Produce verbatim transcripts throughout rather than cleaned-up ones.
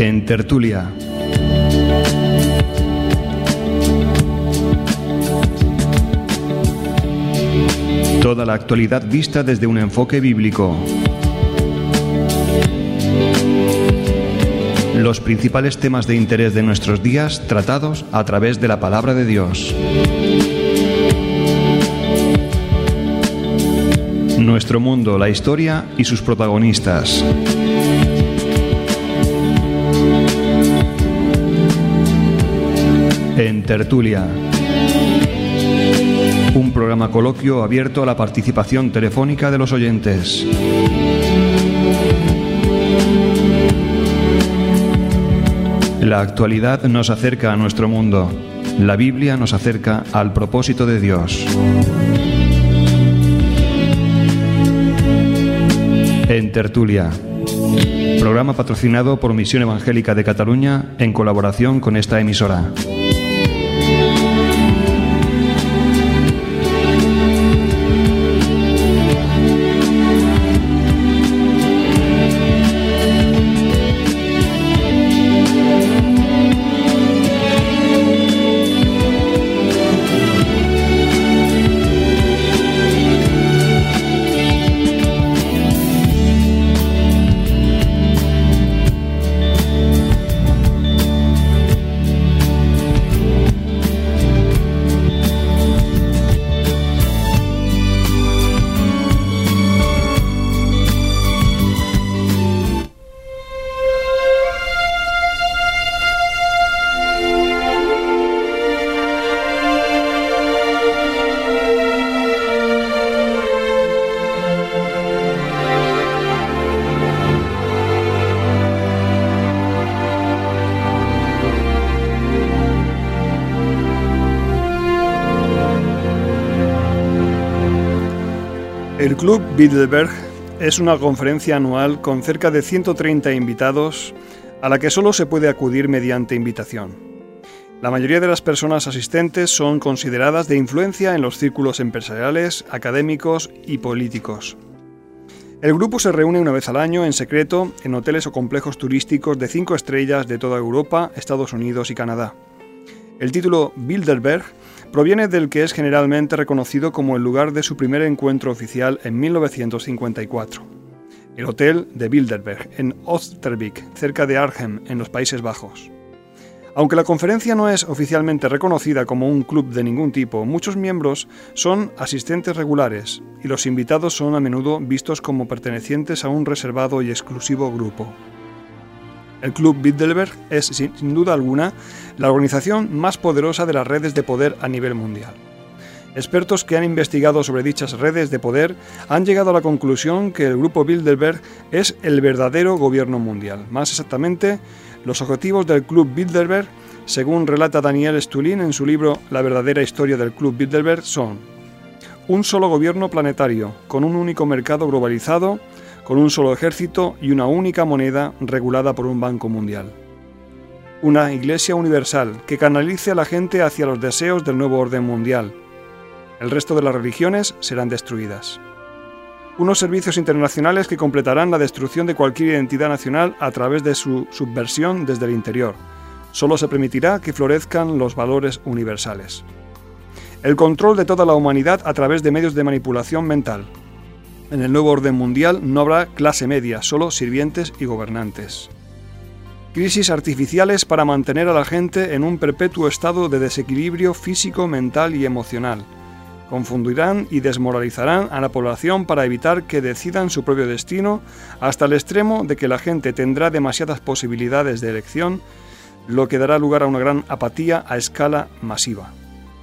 En tertulia. Toda la actualidad vista desde un enfoque bíblico. Los principales temas de interés de nuestros días tratados a través de la palabra de Dios. Nuestro mundo, la historia y sus protagonistas. En tertulia. Un programa coloquio abierto a la participación telefónica de los oyentes. La actualidad nos acerca a nuestro mundo. La Biblia nos acerca al propósito de Dios. En tertulia. Programa patrocinado por Misión Evangélica de Cataluña en colaboración con esta emisora. El Club Bilderberg es una conferencia anual con cerca de ciento treinta invitados a la que solo se puede acudir mediante invitación. La mayoría de las personas asistentes son consideradas de influencia en los círculos empresariales, académicos y políticos. El grupo se reúne una vez al año en secreto en hoteles o complejos turísticos de cinco estrellas de toda Europa, Estados Unidos y Canadá. El título Bilderberg proviene del que es generalmente reconocido como el lugar de su primer encuentro oficial en mil novecientos cincuenta y cuatro. El Hotel de Bilderberg, en Oosterbeek, cerca de Arnhem, en los Países Bajos. Aunque la conferencia no es oficialmente reconocida como un club de ningún tipo, muchos miembros son asistentes regulares y los invitados son a menudo vistos como pertenecientes a un reservado y exclusivo grupo. El Club Bilderberg es, sin duda alguna, la organización más poderosa de las redes de poder a nivel mundial. Expertos que han investigado sobre dichas redes de poder han llegado a la conclusión que el Grupo Bilderberg es el verdadero gobierno mundial. Más exactamente, los objetivos del Club Bilderberg, según relata Daniel Stulin en su libro La verdadera historia del Club Bilderberg, son un solo gobierno planetario, con un único mercado globalizado, con un solo ejército y una única moneda regulada por un banco mundial. Una iglesia universal que canalice a la gente hacia los deseos del nuevo orden mundial. El resto de las religiones serán destruidas. Unos servicios internacionales que completarán la destrucción de cualquier identidad nacional a través de su subversión desde el interior. Solo se permitirá que florezcan los valores universales. El control de toda la humanidad a través de medios de manipulación mental. En el nuevo orden mundial no habrá clase media, solo sirvientes y gobernantes. Crisis artificiales para mantener a la gente en un perpetuo estado de desequilibrio físico, mental y emocional. Confundirán y desmoralizarán a la población para evitar que decidan su propio destino, hasta el extremo de que la gente tendrá demasiadas posibilidades de elección, lo que dará lugar a una gran apatía a escala masiva.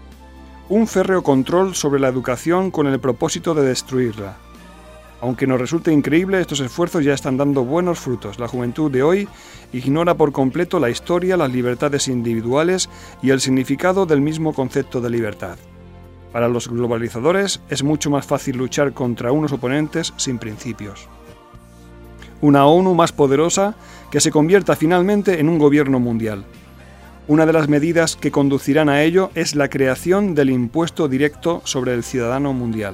Un férreo control sobre la educación con el propósito de destruirla. Aunque nos resulte increíble, estos esfuerzos ya están dando buenos frutos. La juventud de hoy ignora por completo la historia, las libertades individuales y el significado del mismo concepto de libertad. Para los globalizadores es mucho más fácil luchar contra unos oponentes sin principios. Una ONU más poderosa que se convierta finalmente en un gobierno mundial. Una de las medidas que conducirán a ello es la creación del impuesto directo sobre el ciudadano mundial.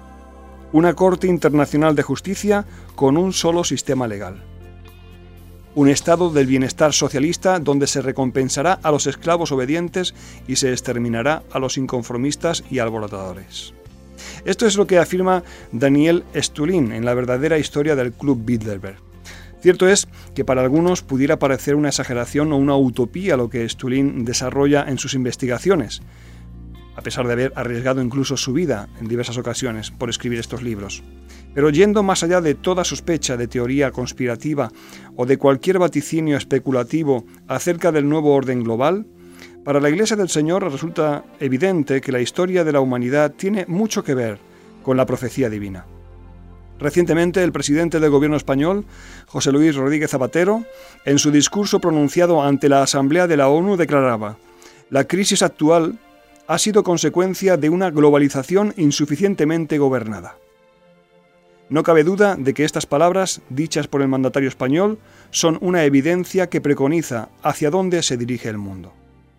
Una Corte Internacional de Justicia con un solo sistema legal. un estado del bienestar socialista donde se recompensará a los esclavos obedientes y se exterminará a los inconformistas y alborotadores. Esto es lo que afirma Daniel Stulin en La verdadera historia del Club Bilderberg. Cierto es que para algunos pudiera parecer una exageración o una utopía lo que Stulin desarrolla en sus investigaciones, a pesar de haber arriesgado incluso su vida en diversas ocasiones por escribir estos libros. Pero yendo más allá de toda sospecha de teoría conspirativa o de cualquier vaticinio especulativo acerca del nuevo orden global, para la Iglesia del Señor resulta evidente que la historia de la humanidad tiene mucho que ver con la profecía divina. Recientemente, el presidente del gobierno español, José Luis Rodríguez Zapatero, en su discurso pronunciado ante la Asamblea de la ONU declaraba: «La crisis actual ha sido consecuencia de una globalización insuficientemente gobernada». No cabe duda de que estas palabras, dichas por el mandatario español, son una evidencia que preconiza hacia dónde se dirige el mundo.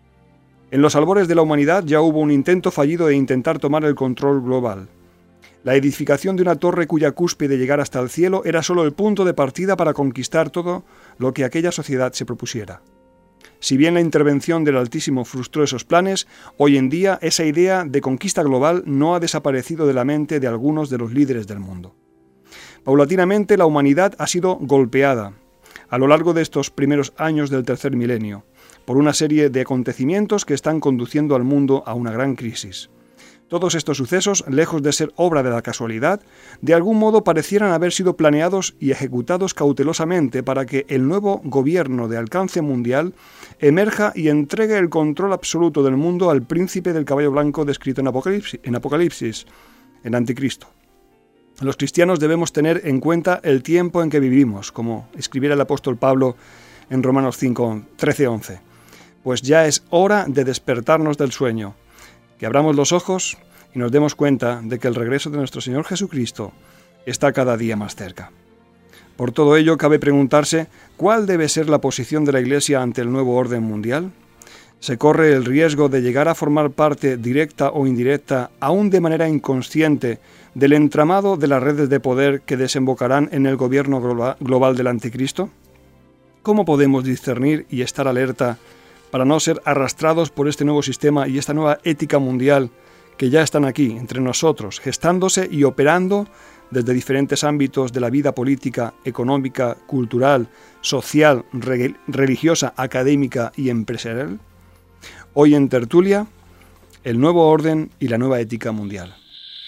En los albores de la humanidad ya hubo un intento fallido de intentar tomar el control global. La edificación de una torre cuya cúspide llegara hasta el cielo era solo el punto de partida para conquistar todo lo que aquella sociedad se propusiera. Si bien la intervención del Altísimo frustró esos planes, hoy en día esa idea de conquista global no ha desaparecido de la mente de algunos de los líderes del mundo. Paulatinamente la humanidad ha sido golpeada, a lo largo de estos primeros años del tercer milenio, por una serie de acontecimientos que están conduciendo al mundo a una gran crisis. Todos estos sucesos, lejos de ser obra de la casualidad, de algún modo parecieran haber sido planeados y ejecutados cautelosamente para que el nuevo gobierno de alcance mundial emerja y entregue el control absoluto del mundo al príncipe del caballo blanco descrito en Apocalipsis, en Apocalipsis, el Anticristo. Los cristianos debemos tener en cuenta el tiempo en que vivimos, como escribiera el apóstol Pablo en Romanos cinco, trece, once. Pues ya es hora de despertarnos del sueño, que abramos los ojos y nos demos cuenta de que el regreso de nuestro Señor Jesucristo está cada día más cerca. Por todo ello, cabe preguntarse cuál debe ser la posición de la Iglesia ante el nuevo orden mundial. ¿Se corre el riesgo de llegar a formar parte directa o indirecta, aún de manera inconsciente, del entramado de las redes de poder que desembocarán en el gobierno global del Anticristo? ¿Cómo podemos discernir y estar alerta para no ser arrastrados por este nuevo sistema y esta nueva ética mundial que ya están aquí, entre nosotros, gestándose y operando desde diferentes ámbitos de la vida política, económica, cultural, social, re- religiosa, académica y empresarial? Hoy en Tertulia, el nuevo orden y la nueva ética mundial.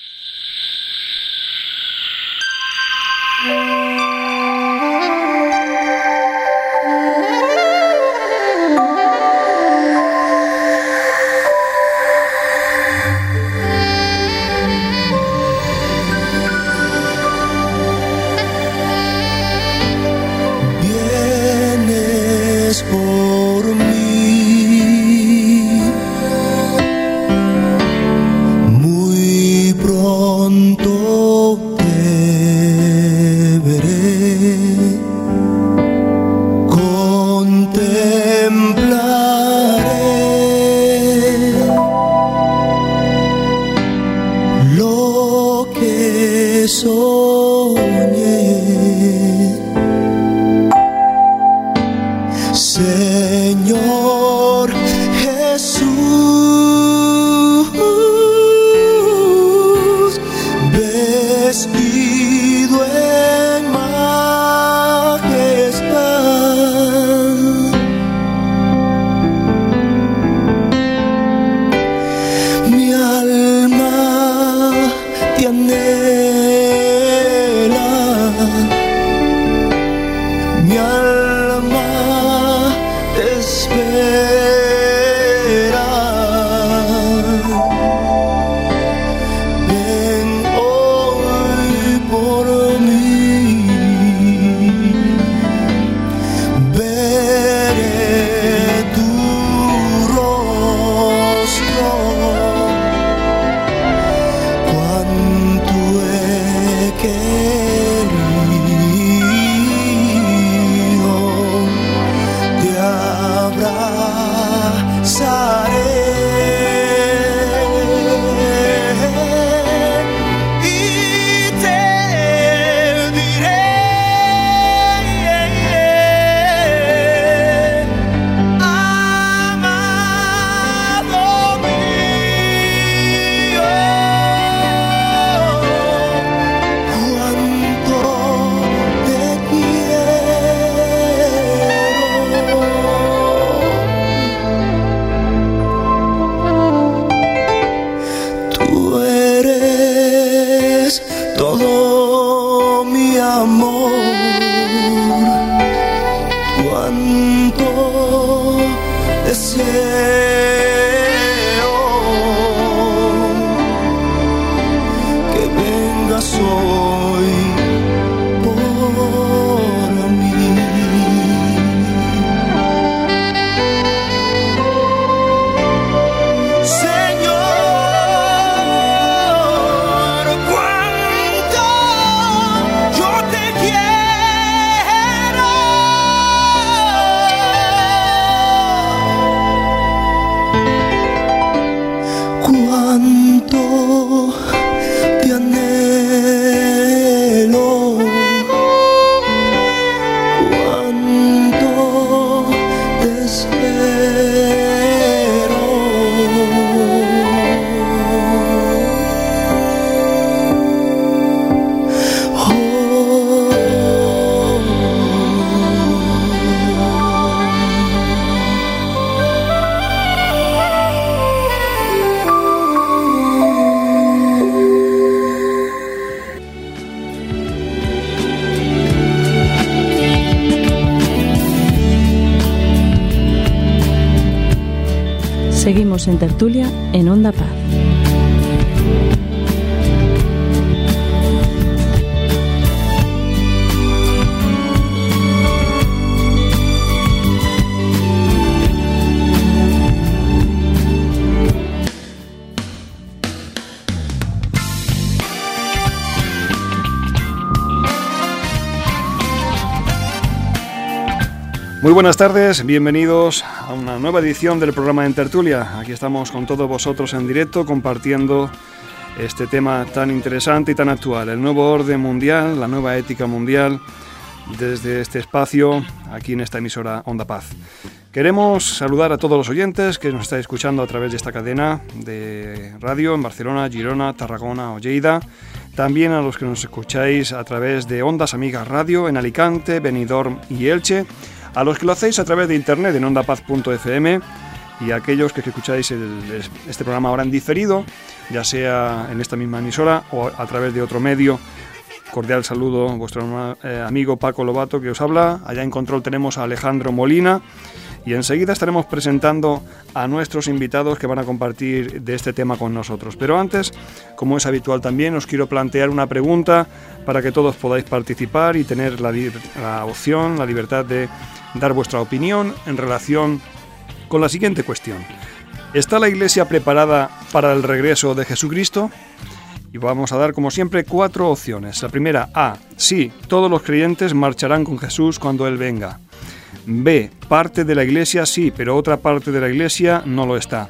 Señor Jesús, vestido en majestad, mi alma te anhela, mi alma te espera. Ven hoy por mí, veré tu rostro, cuán tú todo mi amor. Cuánto deseo que vengas hoy por mí. Señor, cuánto yo te quiero. Cuánto te anhelo, cuánto te espero. Seguimos en tertulia en Onda Paz. Muy buenas tardes, bienvenidos a una nueva edición del programa En Tertulia. Aquí estamos con todos vosotros en directo compartiendo este tema tan interesante y tan actual, el nuevo orden mundial, la nueva ética mundial, desde este espacio, aquí en esta emisora Onda Paz. Queremos saludar a todos los oyentes que nos estáis escuchando a través de esta cadena de radio en Barcelona, Girona, Tarragona o Lleida. También a los que nos escucháis a través de Ondas Amigas Radio en Alicante, Benidorm y Elche. A los que lo hacéis a través de internet en ondapaz punto efe eme y a aquellos que escucháis el, este programa ahora en diferido, ya sea en esta misma emisora o a través de otro medio. Cordial saludo a vuestro eh, amigo Paco Lobato que os habla. Allá en control tenemos a Alejandro Molina y enseguida estaremos presentando a nuestros invitados que van a compartir de este tema con nosotros. Pero antes, como es habitual también, os quiero plantear una pregunta para que todos podáis participar y tener la, la opción, la libertad de dar vuestra opinión en relación con la siguiente cuestión. ¿Está la Iglesia preparada para el regreso de Jesucristo? Y vamos a dar, como siempre, cuatro opciones. La primera, A. Sí, todos los creyentes marcharán con Jesús cuando Él venga. B. Parte de la Iglesia sí, pero otra parte de la Iglesia no lo está.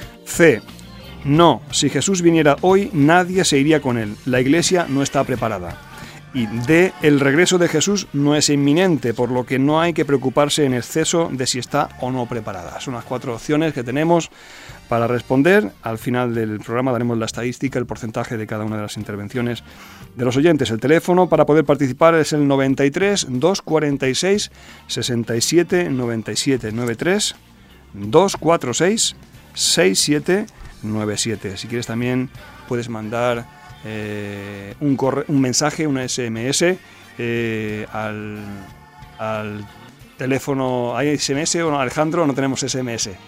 C. No, si Jesús viniera hoy, nadie se iría con Él. La Iglesia no está preparada. Y D. El regreso de Jesús no es inminente, por lo que no hay que preocuparse en exceso de si está o no preparada. Son las cuatro opciones que tenemos para responder. Al final del programa daremos la estadística, el porcentaje de cada una de las intervenciones de los oyentes. El teléfono para poder participar es el noventa y tres, doscientos cuarenta y seis, sesenta y siete, noventa y siete, noventa y tres, doscientos cuarenta y seis, sesenta y siete, noventa y siete. Si quieres también puedes mandar eh, un, corre- un mensaje, una ese eme ese eh, al, al teléfono. ¿Hay ese eme ese o no, Alejandro? No tenemos ese eme ese.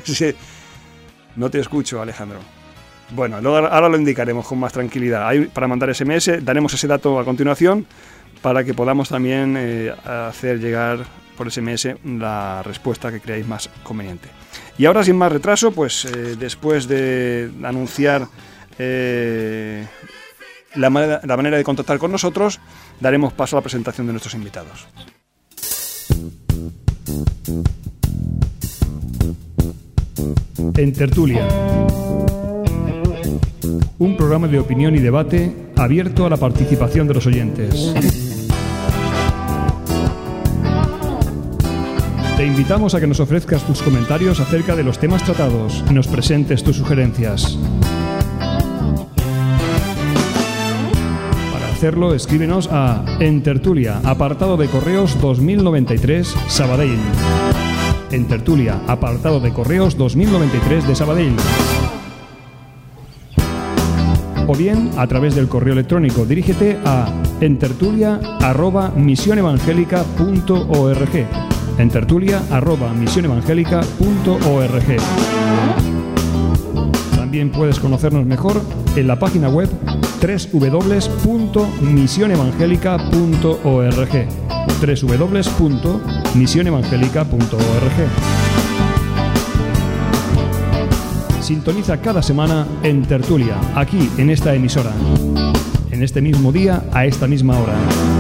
No te escucho, Alejandro. Bueno, luego, ahora lo indicaremos con más tranquilidad. Hay, para mandar ese eme ese, daremos ese dato a continuación para que podamos también eh, hacer llegar por ese eme ese la respuesta que creáis más conveniente. Y ahora, sin más retraso, pues eh, después de anunciar eh, la, manera, la manera de contactar con nosotros, daremos paso a la presentación de nuestros invitados. En Tertulia, un programa de opinión y debate abierto a la participación de los oyentes. Te invitamos a que nos ofrezcas tus comentarios acerca de los temas tratados y nos presentes tus sugerencias. Para hacerlo, escríbenos a En Tertulia, apartado de correos dos mil noventa y tres, Sabadell. En Tertulia, apartado de correos dos mil noventa y tres de Sabadell. o bien a través del correo electrónico. Dirígete a entertulia arroba misión evangélica punto org. entertulia arroba misión evangélica punto org. También puedes conocernos mejor en la página web doble u doble u doble u punto misión evangélica punto org. doble u doble u doble u punto misión evangélica punto org. Sintoniza cada semana en Tertulia, aquí en esta emisora, en este mismo día, a esta misma hora.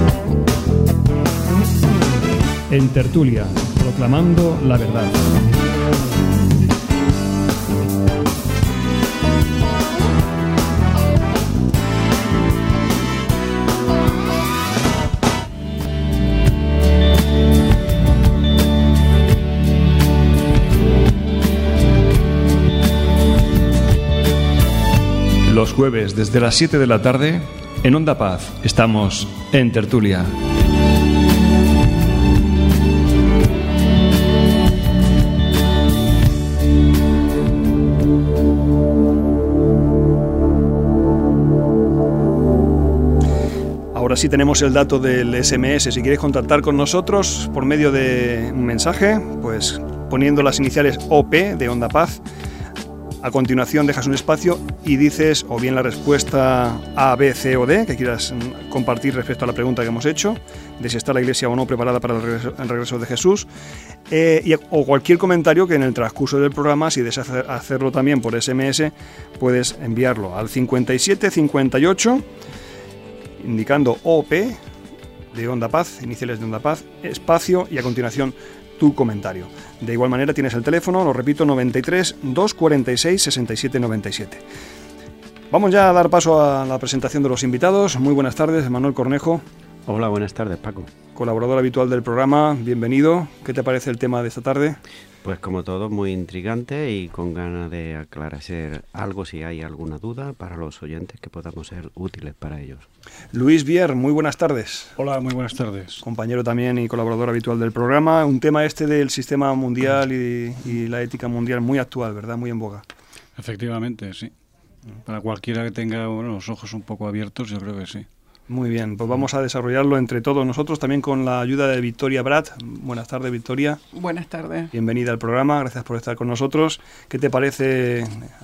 En Tertulia, proclamando la verdad. Los jueves desde las siete de la tarde, en Onda Paz, estamos en Tertulia. Ahora sí tenemos el dato del ese eme ese. Si quieres contactar con nosotros por medio de un mensaje, pues poniendo las iniciales O P de Onda Paz. A continuación dejas un espacio y dices o bien la respuesta A, B, C o D que quieras compartir respecto a la pregunta que hemos hecho, de si está la Iglesia o no preparada para el regreso, el regreso de Jesús, eh, y, o cualquier comentario que en el transcurso del programa, si deseas hacerlo también por ese eme ese, puedes enviarlo al cincuenta y siete cincuenta y ocho, indicando O P de Onda Paz, iniciales de Onda Paz, espacio y a continuación tu comentario. De igual manera tienes el teléfono, lo repito, noventa y tres, doscientos cuarenta y seis, sesenta y siete noventa y siete. Vamos ya a dar paso a la presentación de los invitados. Muy buenas tardes, Manuel Cornejo. Hola, buenas tardes, Paco. Colaborador habitual del programa, bienvenido. ¿Qué te parece el tema de esta tarde? Pues como todo, muy intrigante y con ganas de aclarecer algo si hay alguna duda para los oyentes que podamos ser útiles para ellos. Luis Vier, muy buenas tardes. Hola, muy buenas tardes. Compañero también y colaborador habitual del programa. Un tema este del sistema mundial y, y la ética mundial muy actual, ¿verdad? Muy en boga. Efectivamente, sí. Para cualquiera que tenga bueno, los ojos un poco abiertos, yo creo que sí. Muy bien, pues vamos a desarrollarlo entre todos nosotros, también con la ayuda de Victoria Brat. Buenas tardes, Victoria. Buenas tardes. Bienvenida al programa, gracias por estar con nosotros. ¿Qué te parece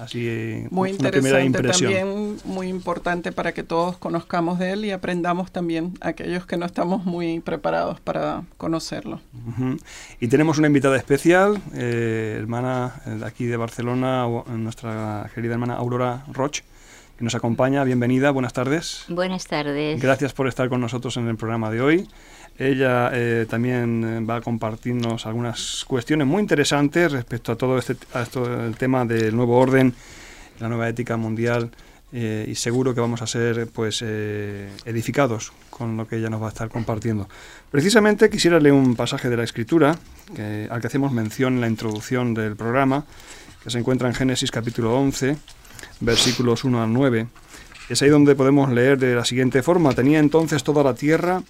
así muy una primera impresión? También muy importante para que todos conozcamos de él y aprendamos también aquellos que no estamos muy preparados para conocerlo. Uh-huh. Y tenemos una invitada especial, eh, hermana de aquí de Barcelona, nuestra querida hermana Aurora Roch, que nos acompaña. Bienvenida, buenas tardes. Buenas tardes. Gracias por estar con nosotros en el programa de hoy. Ella eh, también va a compartirnos algunas cuestiones muy interesantes respecto a todo este a esto, el tema del nuevo orden, la nueva ética mundial, eh, y seguro que vamos a ser pues eh, edificados con lo que ella nos va a estar compartiendo. Precisamente quisiera leer un pasaje de la Escritura que, al que hacemos mención en la introducción del programa, que se encuentra en Génesis capítulo once, versículos uno al nueve. Es ahí donde podemos leer de la siguiente forma: tenía entonces toda la tierra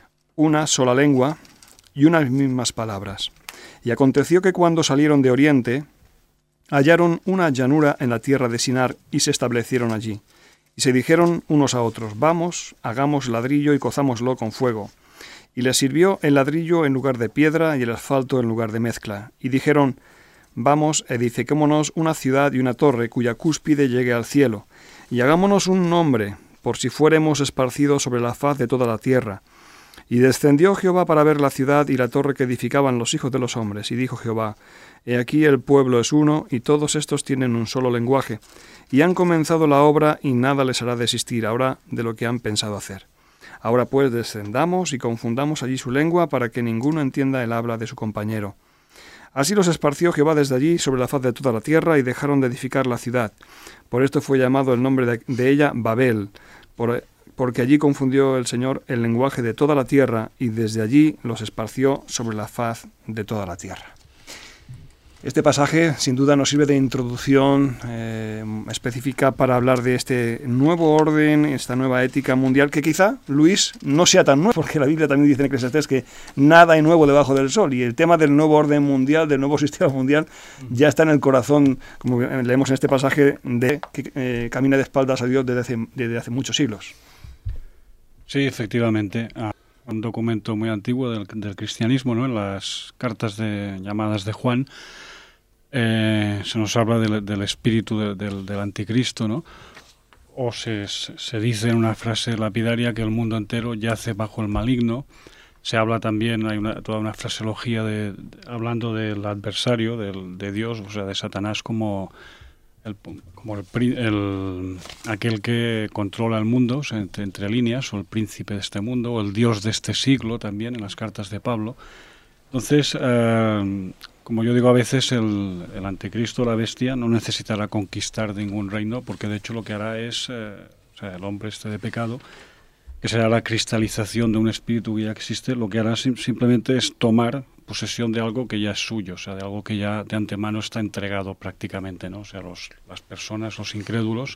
una sola lengua y unas mismas palabras. Y aconteció que cuando salieron de oriente, hallaron una llanura en la tierra de Sinar y se establecieron allí. Y se dijeron unos a otros: vamos, hagamos ladrillo y cozámoslo con fuego. Y les sirvió el ladrillo en lugar de piedra y el asfalto en lugar de mezcla. Y dijeron: vamos, edifiquémonos una ciudad y una torre cuya cúspide llegue al cielo, y hagámonos un nombre, por si fuéremos esparcidos sobre la faz de toda la tierra. Y descendió Jehová para ver la ciudad y la torre que edificaban los hijos de los hombres, y dijo Jehová: he aquí el pueblo es uno, y todos estos tienen un solo lenguaje, y han comenzado la obra, y nada les hará desistir ahora de lo que han pensado hacer. Ahora pues descendamos y confundamos allí su lengua, para que ninguno entienda el habla de su compañero. Así los esparció Jehová desde allí sobre la faz de toda la tierra, y dejaron de edificar la ciudad. Por esto fue llamado el nombre de, de ella Babel, por, porque allí confundió el Señor el lenguaje de toda la tierra, y desde allí los esparció sobre la faz de toda la tierra. Este pasaje sin duda nos sirve de introducción eh, específica para hablar de este nuevo orden, esta nueva ética mundial, que quizá, Luis, no sea tan nuevo, porque la Biblia también dice en Eclesiastés que nada hay nuevo debajo del sol, y el tema del nuevo orden mundial, del nuevo sistema mundial, ya está en el corazón, como leemos en este pasaje, de que eh, camina de espaldas a Dios desde hace, desde hace muchos siglos. Sí, efectivamente. Ah, un documento muy antiguo del, del cristianismo, ¿no? En las cartas de, llamadas de Juan, eh, se nos habla del, del espíritu de, del, del anticristo, ¿no? O se, se dice en una frase lapidaria que el mundo entero yace bajo el maligno. Se habla también, hay una, toda una fraseología de, de, hablando del adversario, del, de Dios, o sea, de Satanás como... El, como el, el, aquel que controla el mundo, o sea, entre, entre líneas, o el príncipe de este mundo, o el Dios de este siglo también, en las cartas de Pablo. Entonces, eh, como yo digo a veces, el, el anticristo, la bestia, no necesitará conquistar ningún reino, porque de hecho lo que hará es, eh, o sea, el hombre este de pecado, que será la cristalización de un espíritu que ya existe, lo que hará sim simplemente es tomar posesión de algo que ya es suyo, o sea, de algo que ya de antemano está entregado prácticamente, ¿no? O sea, los, las personas, los incrédulos,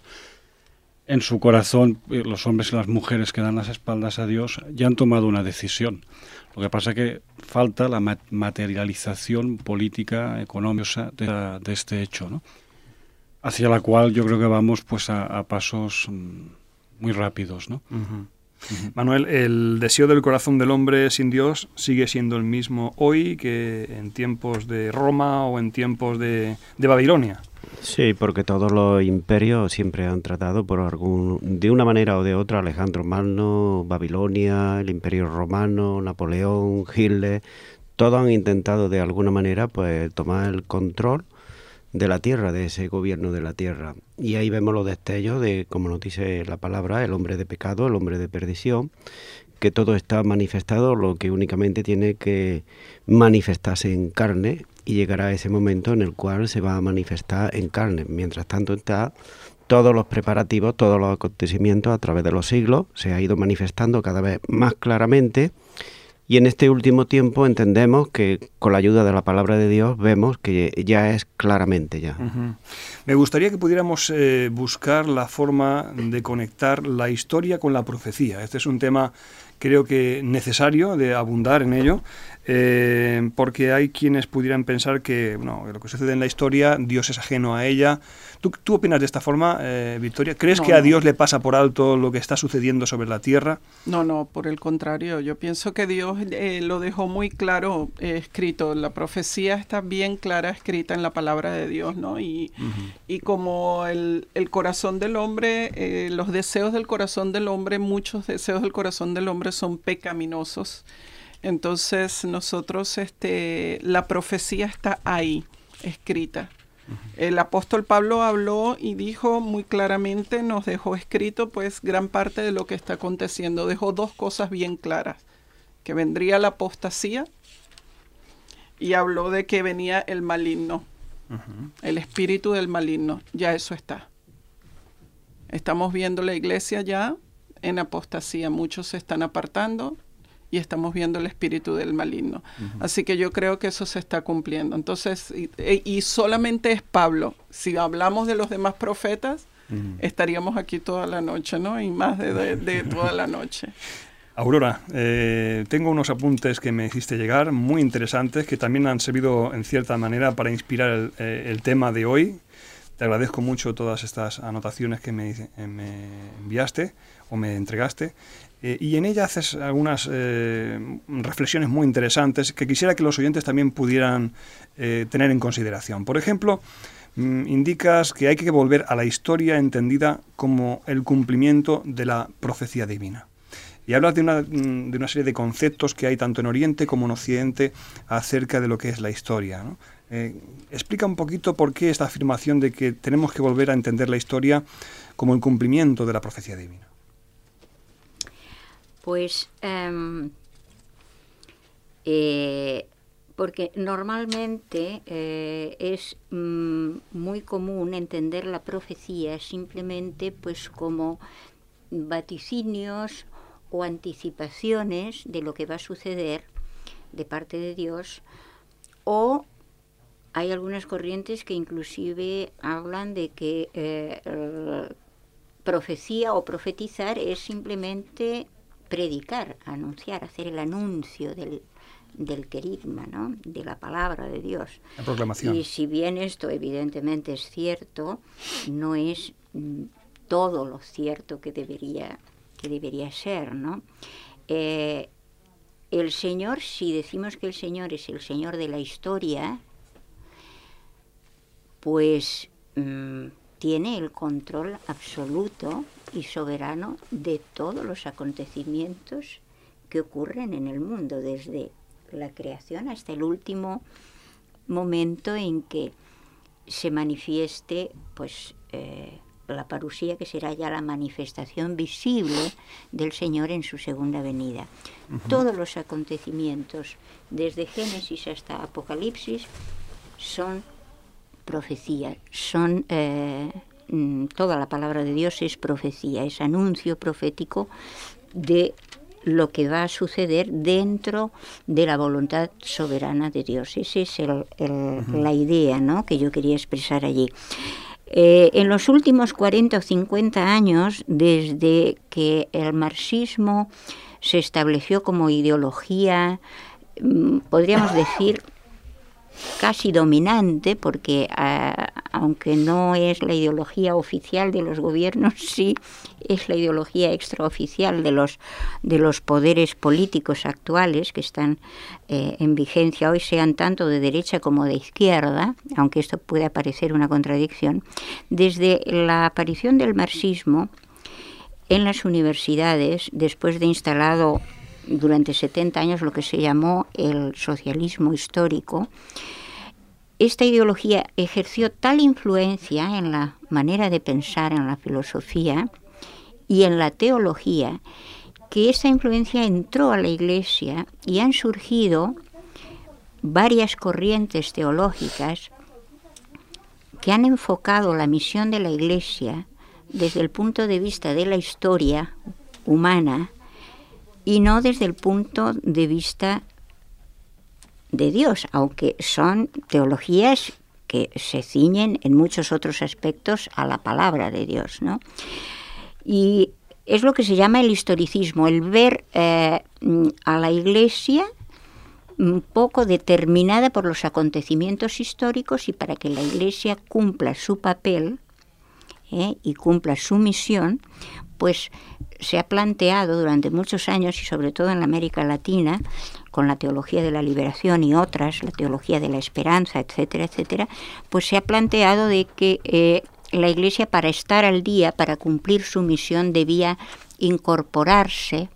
en su corazón, los hombres y las mujeres que dan las espaldas a Dios, ya han tomado una decisión. Lo que pasa es que falta la materialización política, económica de, de este hecho, ¿no? Hacia la cual yo creo que vamos pues a, a pasos muy rápidos, ¿no? Uh-huh. Uh-huh. Manuel, el deseo del corazón del hombre sin Dios sigue siendo el mismo hoy que en tiempos de Roma o en tiempos de, de Babilonia. Sí, porque todos los imperios siempre han tratado por algún, de una manera o de otra, Alejandro Magno, Babilonia, el Imperio Romano, Napoleón, Hitler, todos han intentado de alguna manera pues tomar el control de la tierra, de ese gobierno de la tierra. Y ahí vemos los destellos de, como nos dice la palabra, el hombre de pecado, el hombre de perdición, que todo está manifestado, lo que únicamente tiene que manifestarse en carne, y llegará ese momento en el cual se va a manifestar en carne. Mientras tanto está todos los preparativos, todos los acontecimientos a través de los siglos, se ha ido manifestando cada vez más claramente. Y en este último tiempo entendemos que con la ayuda de la palabra de Dios vemos que ya es claramente ya. Uh-huh. Me gustaría que pudiéramos eh, buscar la forma de conectar la historia con la profecía. Este es un tema, creo que necesario de abundar en ello, eh, porque hay quienes pudieran pensar que bueno, lo que sucede en la historia, Dios es ajeno a ella. ¿Tú, tú opinas de esta forma, eh, Victoria? ¿Crees no, que a Dios no. le pasa por alto lo que está sucediendo sobre la tierra? No, no, por el contrario. Yo pienso que Dios eh, lo dejó muy claro eh, escrito. La profecía está bien clara escrita en la palabra de Dios, ¿no? Y, uh-huh. y como el, el corazón del hombre, eh, los deseos del corazón del hombre, muchos deseos del corazón del hombre son pecaminosos. Entonces nosotros, este, la profecía está ahí, escrita. Uh-huh. El apóstol Pablo habló y dijo muy claramente, nos dejó escrito pues gran parte de lo que está aconteciendo. Dejó dos cosas bien claras, que vendría la apostasía y habló de que venía el maligno, uh-huh. el espíritu del maligno. Ya eso está. Estamos viendo la iglesia ya en apostasía, muchos se están apartando y estamos viendo el espíritu del maligno. Uh-huh. Así que yo creo que eso se está cumpliendo. Entonces, y, y solamente es Pablo. Si hablamos de los demás profetas, uh-huh. estaríamos aquí toda la noche, ¿no? Y más de, de, de toda la noche. Aurora, eh, tengo unos apuntes que me hiciste llegar, muy interesantes, que también han servido en cierta manera para inspirar el, eh, el tema de hoy. Te agradezco mucho todas estas anotaciones que me, eh, me enviaste o me entregaste. Eh, y en ella haces algunas eh, reflexiones muy interesantes que quisiera que los oyentes también pudieran eh, tener en consideración. Por ejemplo, mm, indicas que hay que volver a la historia entendida como el cumplimiento de la profecía divina. Y hablas de una, de una serie de conceptos que hay tanto en Oriente como en Occidente acerca de lo que es la historia, ¿no? Eh, explica un poquito por qué esta afirmación de que tenemos que volver a entender la historia como el cumplimiento de la profecía divina. Pues um, eh, porque normalmente eh, es mm, muy común entender la profecía simplemente pues como vaticinios o anticipaciones de lo que va a suceder de parte de Dios, o hay algunas corrientes que inclusive hablan de que eh, eh, profecía o profetizar es simplemente predicar, anunciar, hacer el anuncio del, del querigma, ¿no? De la palabra de Dios. La proclamación. Y si bien esto evidentemente es cierto, no es mm, todo lo cierto que debería, que debería ser, ¿no? Eh, el Señor, si decimos que el Señor es el Señor de la historia, pues mmm, tiene el control absoluto y soberano de todos los acontecimientos que ocurren en el mundo, desde la creación hasta el último momento en que se manifieste pues eh, la parusía, que será ya la manifestación visible del Señor en su segunda venida. Uh-huh. Todos los acontecimientos, desde Génesis hasta Apocalipsis, son profecía, son eh, toda la palabra de Dios es profecía, es anuncio profético de lo que va a suceder dentro de la voluntad soberana de Dios. Esa es el, el, uh-huh. la idea, ¿no?, que yo quería expresar allí. Eh, en los últimos cuarenta o cincuenta años, desde que el marxismo se estableció como ideología, podríamos decir, casi dominante, porque uh, aunque no es la ideología oficial de los gobiernos, sí es la ideología extraoficial de los de los poderes políticos actuales que están eh, en vigencia hoy, sean tanto de derecha como de izquierda, aunque esto puede parecer una contradicción. Desde la aparición del marxismo en las universidades, después de instalado durante setenta años lo que se llamó el socialismo histórico, esta ideología ejerció tal influencia en la manera de pensar, en la filosofía y en la teología, que esta influencia entró a la Iglesia y han surgido varias corrientes teológicas que han enfocado la misión de la Iglesia desde el punto de vista de la historia humana y no desde el punto de vista de Dios, aunque son teologías que se ciñen en muchos otros aspectos a la palabra de Dios, ¿no? Y es lo que se llama el historicismo, el ver eh, a la Iglesia un poco determinada por los acontecimientos históricos, y para que la Iglesia cumpla su papel eh, y cumpla su misión, pues se ha planteado durante muchos años, y sobre todo en la América Latina, con la teología de la liberación y otras, la teología de la esperanza, etcétera, etcétera, pues se ha planteado de que eh, la Iglesia, para estar al día, para cumplir su misión, debía incorporarse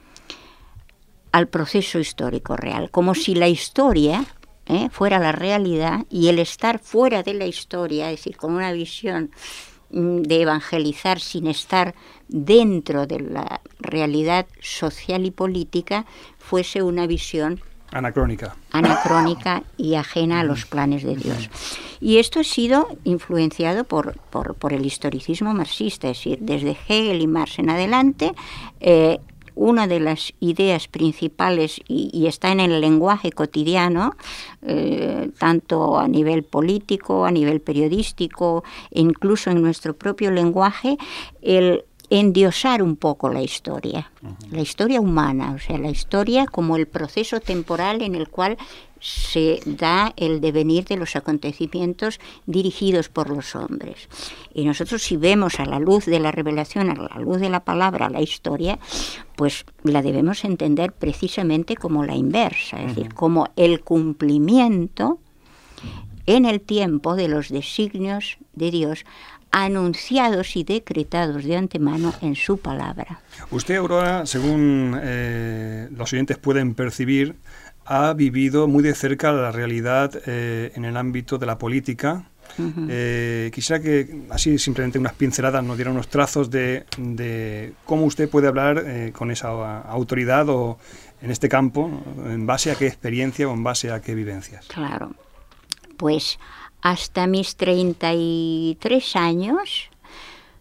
al proceso histórico real, como si la historia eh, fuera la realidad, y el estar fuera de la historia, es decir, con una visión de evangelizar sin estar dentro de la realidad social y política, fuese una visión anacrónica anacrónica y ajena a los planes de Dios. Y esto ha sido influenciado por, por, por el historicismo marxista, es decir, desde Hegel y Marx en adelante, eh, una de las ideas principales, y, y está en el lenguaje cotidiano, eh, tanto a nivel político, a nivel periodístico, e incluso en nuestro propio lenguaje, el endiosar un poco la historia, uh-huh. la historia humana, o sea, la historia como el proceso temporal en el cual se da el devenir de los acontecimientos dirigidos por los hombres. Y nosotros, si vemos a la luz de la revelación, a la luz de la palabra, la historia, pues la debemos entender precisamente como la inversa, es uh-huh. decir, como el cumplimiento en el tiempo de los designios de Dios, anunciados y decretados de antemano en su palabra. Usted, Aurora, según eh, los oyentes pueden percibir, ha vivido muy de cerca la realidad eh, en el ámbito de la política. Uh-huh. Eh, quisiera que, así simplemente unas pinceladas, nos diera unos trazos de, de cómo usted puede hablar eh, con esa autoridad, o en este campo, en base a qué experiencia o en base a qué vivencias. Claro, pues hasta mis treinta y tres años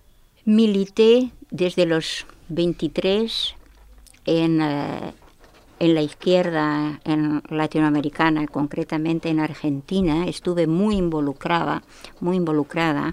milité desde los veintitrés en, uh, en la izquierda en latinoamericana, concretamente en Argentina, estuve muy involucrada, muy involucrada.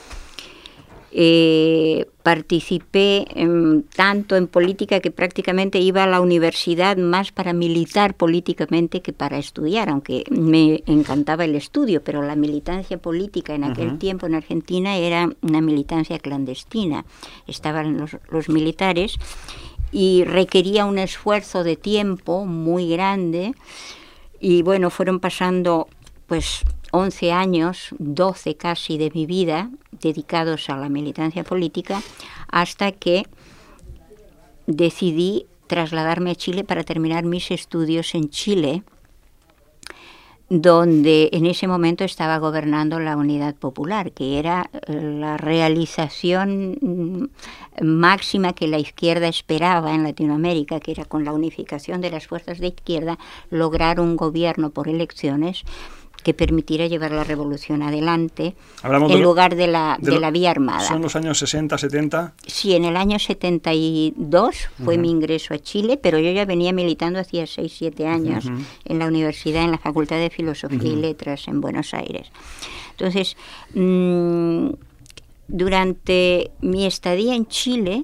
Eh, participé en, tanto en política que prácticamente iba a la universidad más para militar políticamente que para estudiar, aunque me encantaba el estudio, pero la militancia política en aquel uh-huh. tiempo en Argentina era una militancia clandestina. Estaban los, los militares y requería un esfuerzo de tiempo muy grande, y bueno, fueron pasando pues once años, doce casi de mi vida dedicados a la militancia política, hasta que decidí trasladarme a Chile para terminar mis estudios en Chile, donde en ese momento estaba gobernando la Unidad Popular, que era la realización máxima que la izquierda esperaba en Latinoamérica, que era con la unificación de las fuerzas de izquierda lograr un gobierno por elecciones que permitiera llevar la revolución adelante. Hablamos en de lo, lugar de la, de, de la vía armada. ¿Son los años sesenta, setenta? Sí, en el año setenta y dos fue uh-huh. mi ingreso a Chile, pero yo ya venía militando hacía seis, siete años uh-huh. en la universidad, en la Facultad de Filosofía uh-huh. y Letras en Buenos Aires. Entonces, mmm, durante mi estadía en Chile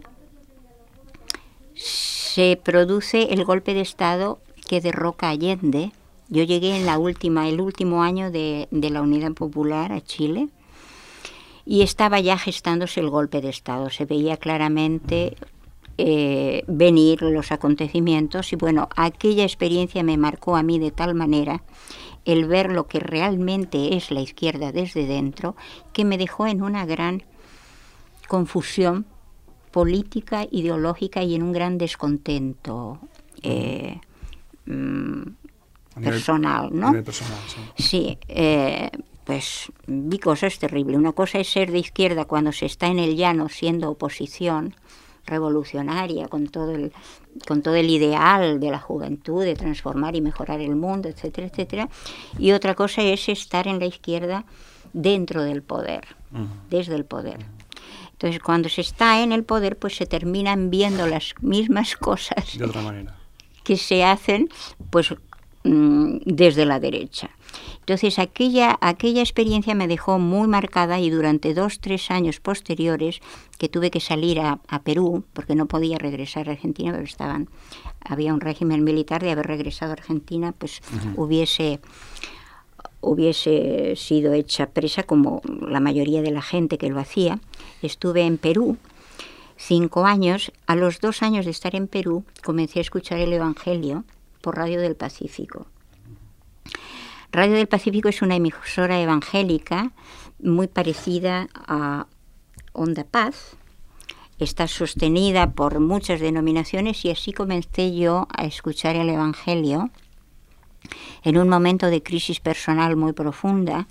se produce el golpe de Estado que derroca a Allende. Yo llegué en la última, el último año de, de la Unidad Popular a Chile, y estaba ya gestándose el golpe de Estado. Se veía claramente eh, venir los acontecimientos, y bueno, aquella experiencia me marcó a mí de tal manera el ver lo que realmente es la izquierda desde dentro, que me dejó en una gran confusión política, ideológica, y en un gran descontento eh, mm, personal, ¿no? Personal, sí, sí eh, pues vi cosas terribles. Una cosa es ser de izquierda cuando se está en el llano siendo oposición revolucionaria, con todo el con todo el ideal de la juventud de transformar y mejorar el mundo, etcétera, etcétera. Y otra cosa es estar en la izquierda dentro del poder, uh-huh. desde el poder. Entonces, cuando se está en el poder, pues se terminan viendo las mismas cosas de otra manera que se hacen, pues desde la derecha. Entonces aquella, aquella experiencia me dejó muy marcada, y durante dos, tres años posteriores, que tuve que salir a, a Perú, porque no podía regresar a Argentina, pero estaban, había un régimen militar, de haber regresado a Argentina, pues uh-huh. hubiese, hubiese sido hecha presa, como la mayoría de la gente que lo hacía. Estuve en Perú cinco años. A los dos años de estar en Perú, comencé a escuchar el Evangelio por Radio del Pacífico. Radio del Pacífico es una emisora evangélica muy parecida a Onda Paz. Está sostenida por muchas denominaciones, y así comencé yo a escuchar el Evangelio en un momento de crisis personal muy profunda.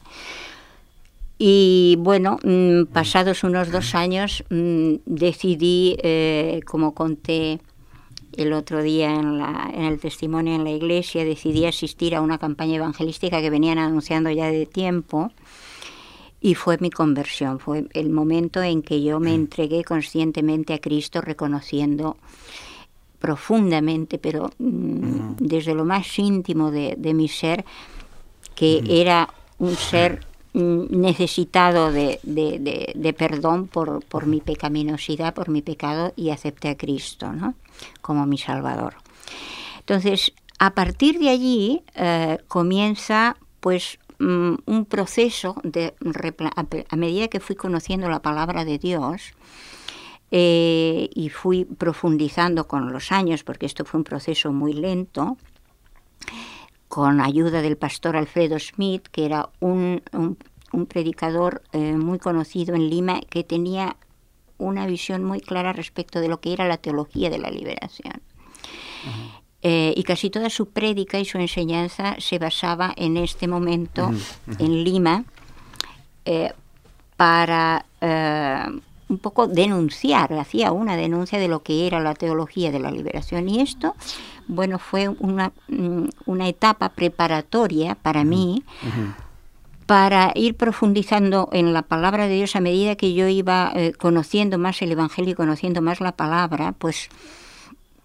Y bueno, mmm, pasados unos dos años mmm, decidí, eh, como conté el otro día en, la, en el testimonio en la iglesia, decidí asistir a una campaña evangelística que venían anunciando ya de tiempo, y fue mi conversión. Fue el momento en que yo me entregué conscientemente a Cristo, reconociendo profundamente, pero mmm, desde lo más íntimo de, de mi ser, que era un ser necesitado de, de, de, de perdón por, por mi pecaminosidad, por mi pecado, y acepté a Cristo, ¿no?, como mi Salvador. Entonces, a partir de allí eh, comienza pues um, un proceso de a, a medida que fui conociendo la palabra de Dios eh, y fui profundizando con los años, porque esto fue un proceso muy lento, con ayuda del pastor Alfredo Smith, que era un, un, un predicador eh, muy conocido en Lima, que tenía una visión muy clara respecto de lo que era la teología de la liberación. Uh-huh. Eh, y casi toda su prédica y su enseñanza se basaba en este momento, uh-huh. Uh-huh. en Lima, eh, para eh, un poco denunciar, hacía una denuncia de lo que era la teología de la liberación. Y esto, bueno, fue una, una etapa preparatoria para uh-huh. mí, uh-huh. para ir profundizando en la palabra de Dios. A medida que yo iba eh, conociendo más el Evangelio y conociendo más la palabra, pues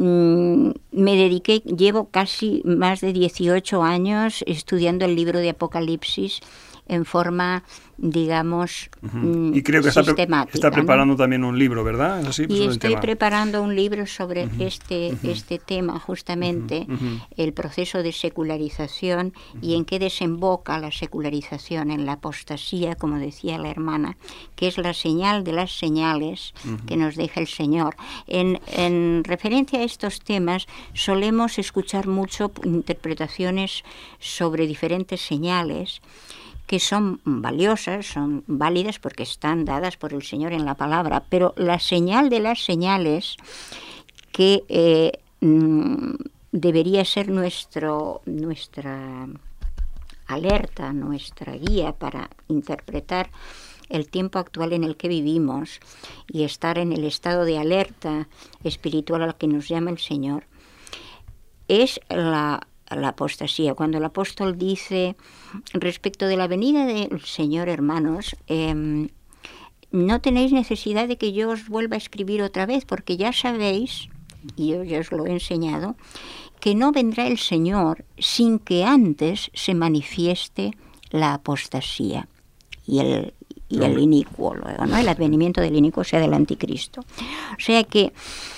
mm, me dediqué, llevo casi más de dieciocho años estudiando el libro de Apocalipsis en forma, digamos, uh-huh. Y creo que está, pre está preparando, ¿no?, también un libro, ¿verdad? ¿Es así? Y estoy preparando un libro sobre uh-huh. este, uh-huh. este tema, justamente, uh-huh. Uh-huh. el proceso de secularización uh-huh. y en qué desemboca la secularización, en la apostasía, como decía la hermana, que es la señal de las señales uh-huh. que nos deja el Señor. En, en referencia a estos temas, solemos escuchar mucho interpretaciones sobre diferentes señales, que son valiosas, son válidas porque están dadas por el Señor en la palabra, pero la señal de las señales que eh, mm, debería ser nuestro, nuestra alerta, nuestra guía para interpretar el tiempo actual en el que vivimos y estar en el estado de alerta espiritual al que nos llama el Señor, es la la apostasía. Cuando el apóstol dice respecto de la venida del Señor, hermanos, eh, no tenéis necesidad de que yo os vuelva a escribir otra vez, porque ya sabéis, y yo ya os lo he enseñado, que no vendrá el Señor sin que antes se manifieste la apostasía y el, y el inicuo, luego, ¿no? El advenimiento del inicuo, o sea, del anticristo. O sea que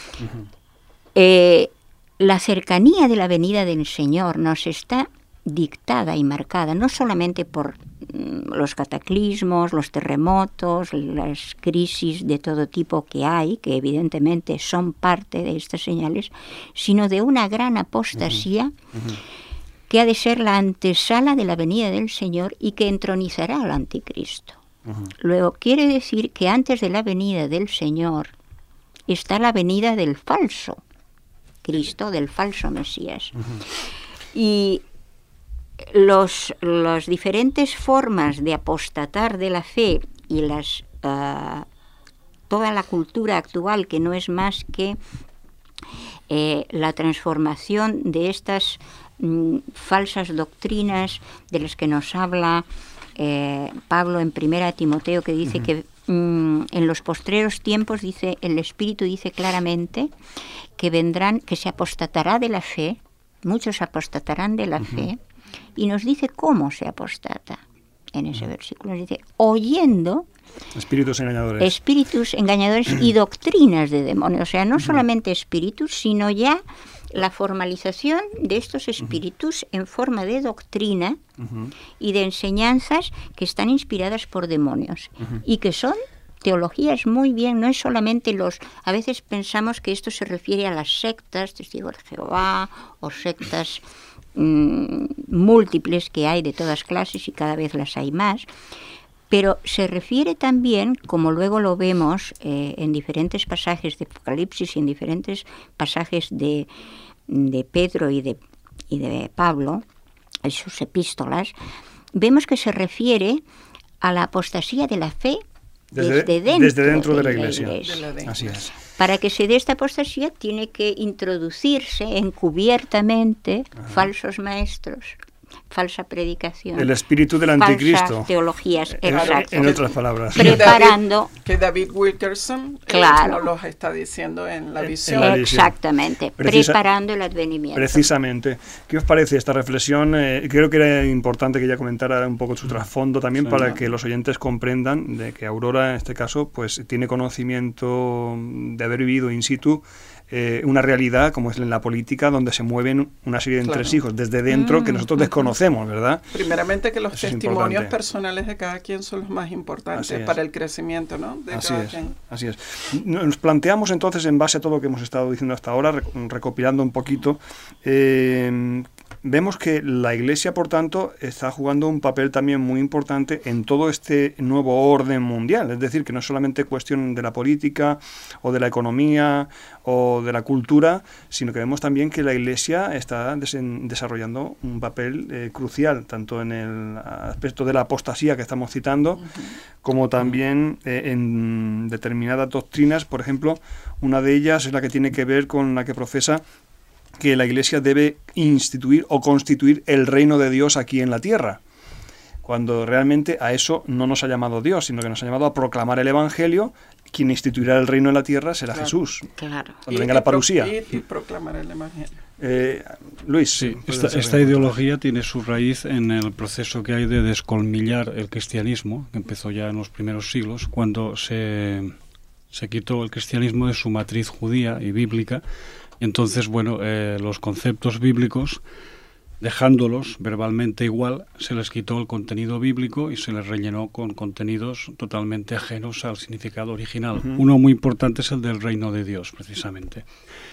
eh, la cercanía de la venida del Señor nos está dictada y marcada no solamente por mm, los cataclismos, los terremotos, las crisis de todo tipo que hay, que evidentemente son parte de estas señales, sino de una gran apostasía uh-huh. Uh-huh. que ha de ser la antesala de la venida del Señor y que entronizará al anticristo. Uh-huh. Luego quiere decir que antes de la venida del Señor está la venida del falso Cristo, del falso Mesías. Uh-huh. Y los, las diferentes formas de apostatar de la fe y las uh, toda la cultura actual, que no es más que eh, la transformación de estas mm, falsas doctrinas de las que nos habla eh, Pablo en Primera Timoteo, que dice uh-huh. que mm, en los postreros tiempos, dice el Espíritu dice claramente que vendrán, que se apostatará de la fe, muchos apostatarán de la uh-huh. fe, y nos dice cómo se apostata en ese uh-huh. versículo. Nos dice, oyendo espíritus engañadores, espíritus engañadores y doctrinas de demonios. O sea, no uh-huh. solamente espíritus, sino ya la formalización de estos espíritus uh-huh. en forma de doctrina uh-huh. y de enseñanzas que están inspiradas por demonios uh-huh. y que son teologías muy bien, no es solamente los... A veces pensamos que esto se refiere a las sectas, testigos de Jehová, o sectas mmm, múltiples que hay de todas clases y cada vez las hay más, pero se refiere también, como luego lo vemos eh, en diferentes pasajes de Apocalipsis y en diferentes pasajes de, de Pedro y de, y de Pablo, en sus epístolas, vemos que se refiere a la apostasía de la fe Desde, desde, dentro, desde dentro de la iglesia. La iglesia. Así es. Para que se dé esta apostasía tiene que introducirse encubiertamente Ajá. falsos maestros, falsa predicación, el espíritu del anticristo, falsas teologías, en, exacto. En otras palabras. Preparando que David, que David Wilkerson claro. eh, nos lo está diciendo en la visión. En la visión. Exactamente, Precisa, preparando el advenimiento. Precisamente. ¿Qué os parece esta reflexión? Eh, creo que era importante que ella comentara un poco su trasfondo también sí, para no. que los oyentes comprendan de que Aurora, en este caso, pues tiene conocimiento de haber vivido in situ Eh, una realidad como es en la política, donde se mueven una serie de entresijos claro. desde dentro mm, que nosotros uh-huh. desconocemos, ¿verdad? Primeramente que los Eso testimonios personales de cada quien son los más importantes para el crecimiento, ¿no? De así cada es, quien. Así es. Nos planteamos entonces, en base a todo lo que hemos estado diciendo hasta ahora, recopilando un poquito, eh, vemos que la Iglesia, por tanto, está jugando un papel también muy importante en todo este nuevo orden mundial. Es decir, que no es solamente cuestión de la política o de la economía o de la cultura, sino que vemos también que la Iglesia está desen- desarrollando un papel eh, crucial, tanto en el aspecto de la apostasía que estamos citando, uh-huh. como también eh, en determinadas doctrinas. Por ejemplo, una de ellas es la que tiene que ver con la que profesa que la Iglesia debe instituir o constituir el reino de Dios aquí en la tierra, cuando realmente a eso no nos ha llamado Dios, sino que nos ha llamado a proclamar el Evangelio, quien instituirá el reino en la tierra será Claro. Jesús. Claro. Cuando venga la parusía. Y, y proclamar el evangelio. Eh, Luis, Sí, puedes esta, hacer- esta ideología tiene su raíz en el proceso que hay de descolmillar el cristianismo, que empezó ya en los primeros siglos, cuando se, se quitó el cristianismo de su matriz judía y bíblica. Y entonces, bueno, eh, los conceptos bíblicos, dejándolos verbalmente igual, se les quitó el contenido bíblico y se les rellenó con contenidos totalmente ajenos al significado original. Ujú. Uno muy importante es el del reino de Dios, precisamente.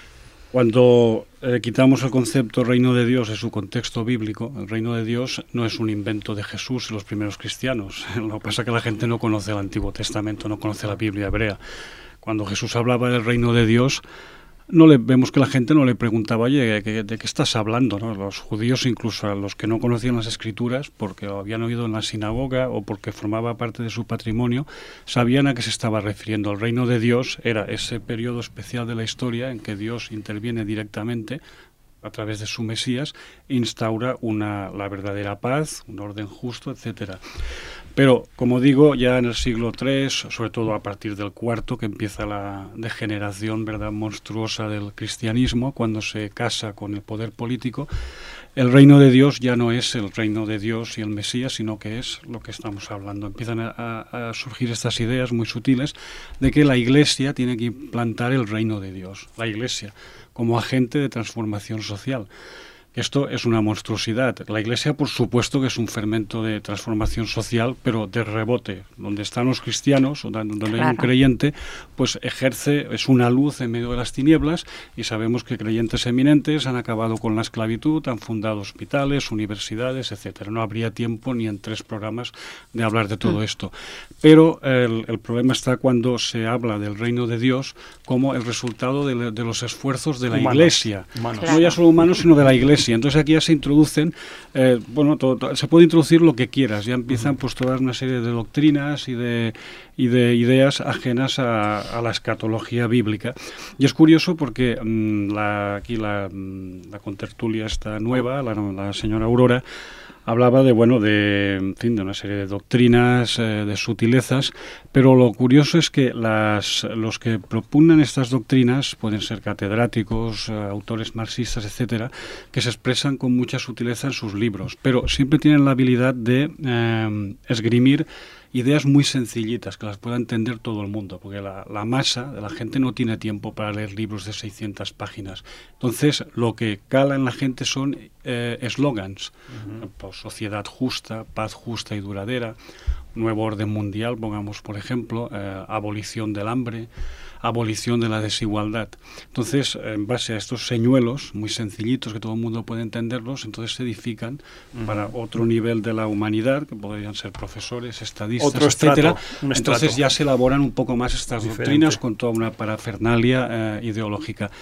Cuando eh, quitamos el concepto reino de Dios de su contexto bíblico, el reino de Dios no es un invento de Jesús y los primeros cristianos. Lo que pasa es que la gente no conoce el Antiguo Testamento, no conoce la Biblia hebrea. Cuando Jesús hablaba del reino de Dios, no le vemos que la gente no le preguntaba, oye, ¿de, de qué estás hablando? ¿No? Los judíos, incluso a los que no conocían las Escrituras, porque lo habían oído en la sinagoga o porque formaba parte de su patrimonio, sabían a qué se estaba refiriendo. El reino de Dios era ese periodo especial de la historia en que Dios interviene directamente a través de su Mesías e instaura una, la verdadera paz, un orden justo, etcétera. Pero, como digo, ya en el siglo tres, sobre todo a partir del cuarto, que empieza la degeneración, ¿verdad?, monstruosa del cristianismo, cuando se casa con el poder político, el reino de Dios ya no es el reino de Dios y el Mesías, sino que es lo que estamos hablando. Empiezan a, a surgir estas ideas muy sutiles de que la Iglesia tiene que implantar el reino de Dios, la Iglesia, como agente de transformación social. Esto es una monstruosidad. La Iglesia, por supuesto, que es un fermento de transformación social, pero de rebote. Donde están los cristianos, o donde hay un Claro. creyente, pues ejerce, es una luz en medio de las tinieblas, y sabemos que creyentes eminentes han acabado con la esclavitud, han fundado hospitales, universidades, etcétera. No habría tiempo ni en tres programas de hablar de todo esto. Pero el, el problema está cuando se habla del reino de Dios como el resultado de, de los esfuerzos de la Humanos. Iglesia. Humanos. No ya solo humanos, sino de la Iglesia. Entonces aquí ya se introducen, eh, bueno, todo, todo- se puede introducir lo que quieras. Ya empiezan pues toda una serie de doctrinas y de, y de ideas ajenas a, a la escatología bíblica. Y es curioso porque mm, la, aquí la, mm, la contertulia esta nueva, la, la señora Aurora, hablaba de, bueno, de, en fin, de una serie de doctrinas, eh, de sutilezas, pero lo curioso es que las, los que propugnan estas doctrinas pueden ser catedráticos, eh, autores marxistas, etcétera, que se expresan con mucha sutileza en sus libros, pero siempre tienen la habilidad de eh, esgrimir ideas muy sencillitas que las pueda entender todo el mundo, porque la, la masa de la gente no tiene tiempo para leer libros de seiscientas páginas. Entonces, lo que cala en la gente son eh, eslogans, pues, sociedad justa, paz justa y duradera, nuevo orden mundial, pongamos por ejemplo, eh, abolición del hambre, abolición de la desigualdad. Entonces, en base a estos señuelos muy sencillitos que todo el mundo puede entenderlos, entonces se edifican para otro nivel de la humanidad, que podrían ser profesores, estadistas, Otro estrato, etcétera. un Entonces estrato. ya se elaboran un poco más estas Diferente. doctrinas con toda una parafernalia eh, ideológica.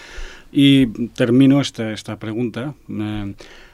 Y termino esta, esta pregunta. Eh,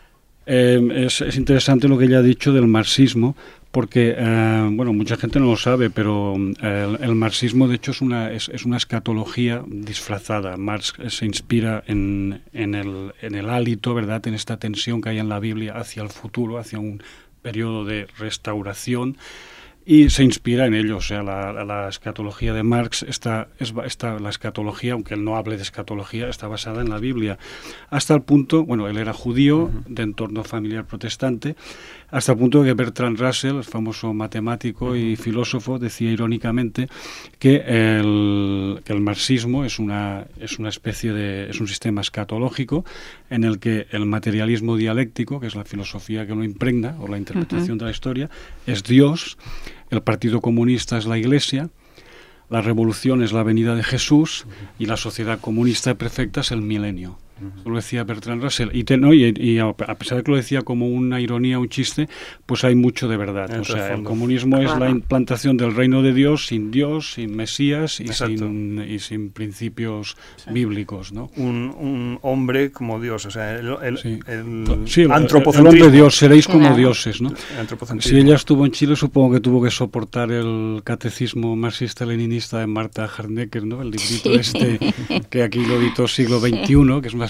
eh, es, es interesante lo que ella ha dicho del marxismo, porque, eh, bueno, mucha gente no lo sabe, pero eh, el, el marxismo, de hecho, es una, es, es una escatología disfrazada. Marx se inspira en, en, el, en el hálito, ¿verdad?, en esta tensión que hay en la Biblia hacia el futuro, hacia un periodo de restauración, y se inspira en ello. O sea, la, la escatología de Marx está, es, está, la escatología, aunque él no hable de escatología, está basada en la Biblia, hasta el punto, bueno, él era judío, uh-huh, de entorno familiar protestante, hasta el punto de que Bertrand Russell, el famoso matemático uh-huh. y filósofo, decía irónicamente que el, que el marxismo es una, es una especie de, es un sistema escatológico en el que el materialismo dialéctico, que es la filosofía que lo impregna, o la interpretación uh-huh. de la historia, es Dios. El Partido Comunista es la Iglesia, la revolución es la venida de Jesús, uh-huh, y la sociedad comunista perfecta es el milenio. Uh-huh. Lo decía Bertrand Russell. Y, te, no, y, y a pesar de que lo decía como una ironía, un chiste, pues hay mucho de verdad. El o sea, el comunismo claro. es la implantación del reino de Dios sin Dios, sin Mesías y, sin, y sin principios sí. bíblicos, ¿no? Un, un hombre como Dios, o sea, el, el, sí. el, sí, el antropocentrismo. El hombre Dios, seréis como claro. dioses, ¿no? Si ella estuvo en Chile, supongo que tuvo que soportar el catecismo marxista-leninista de Marta Harnecker, ¿no? El librito sí. este, que aquí lo editó siglo veintiuno, que es una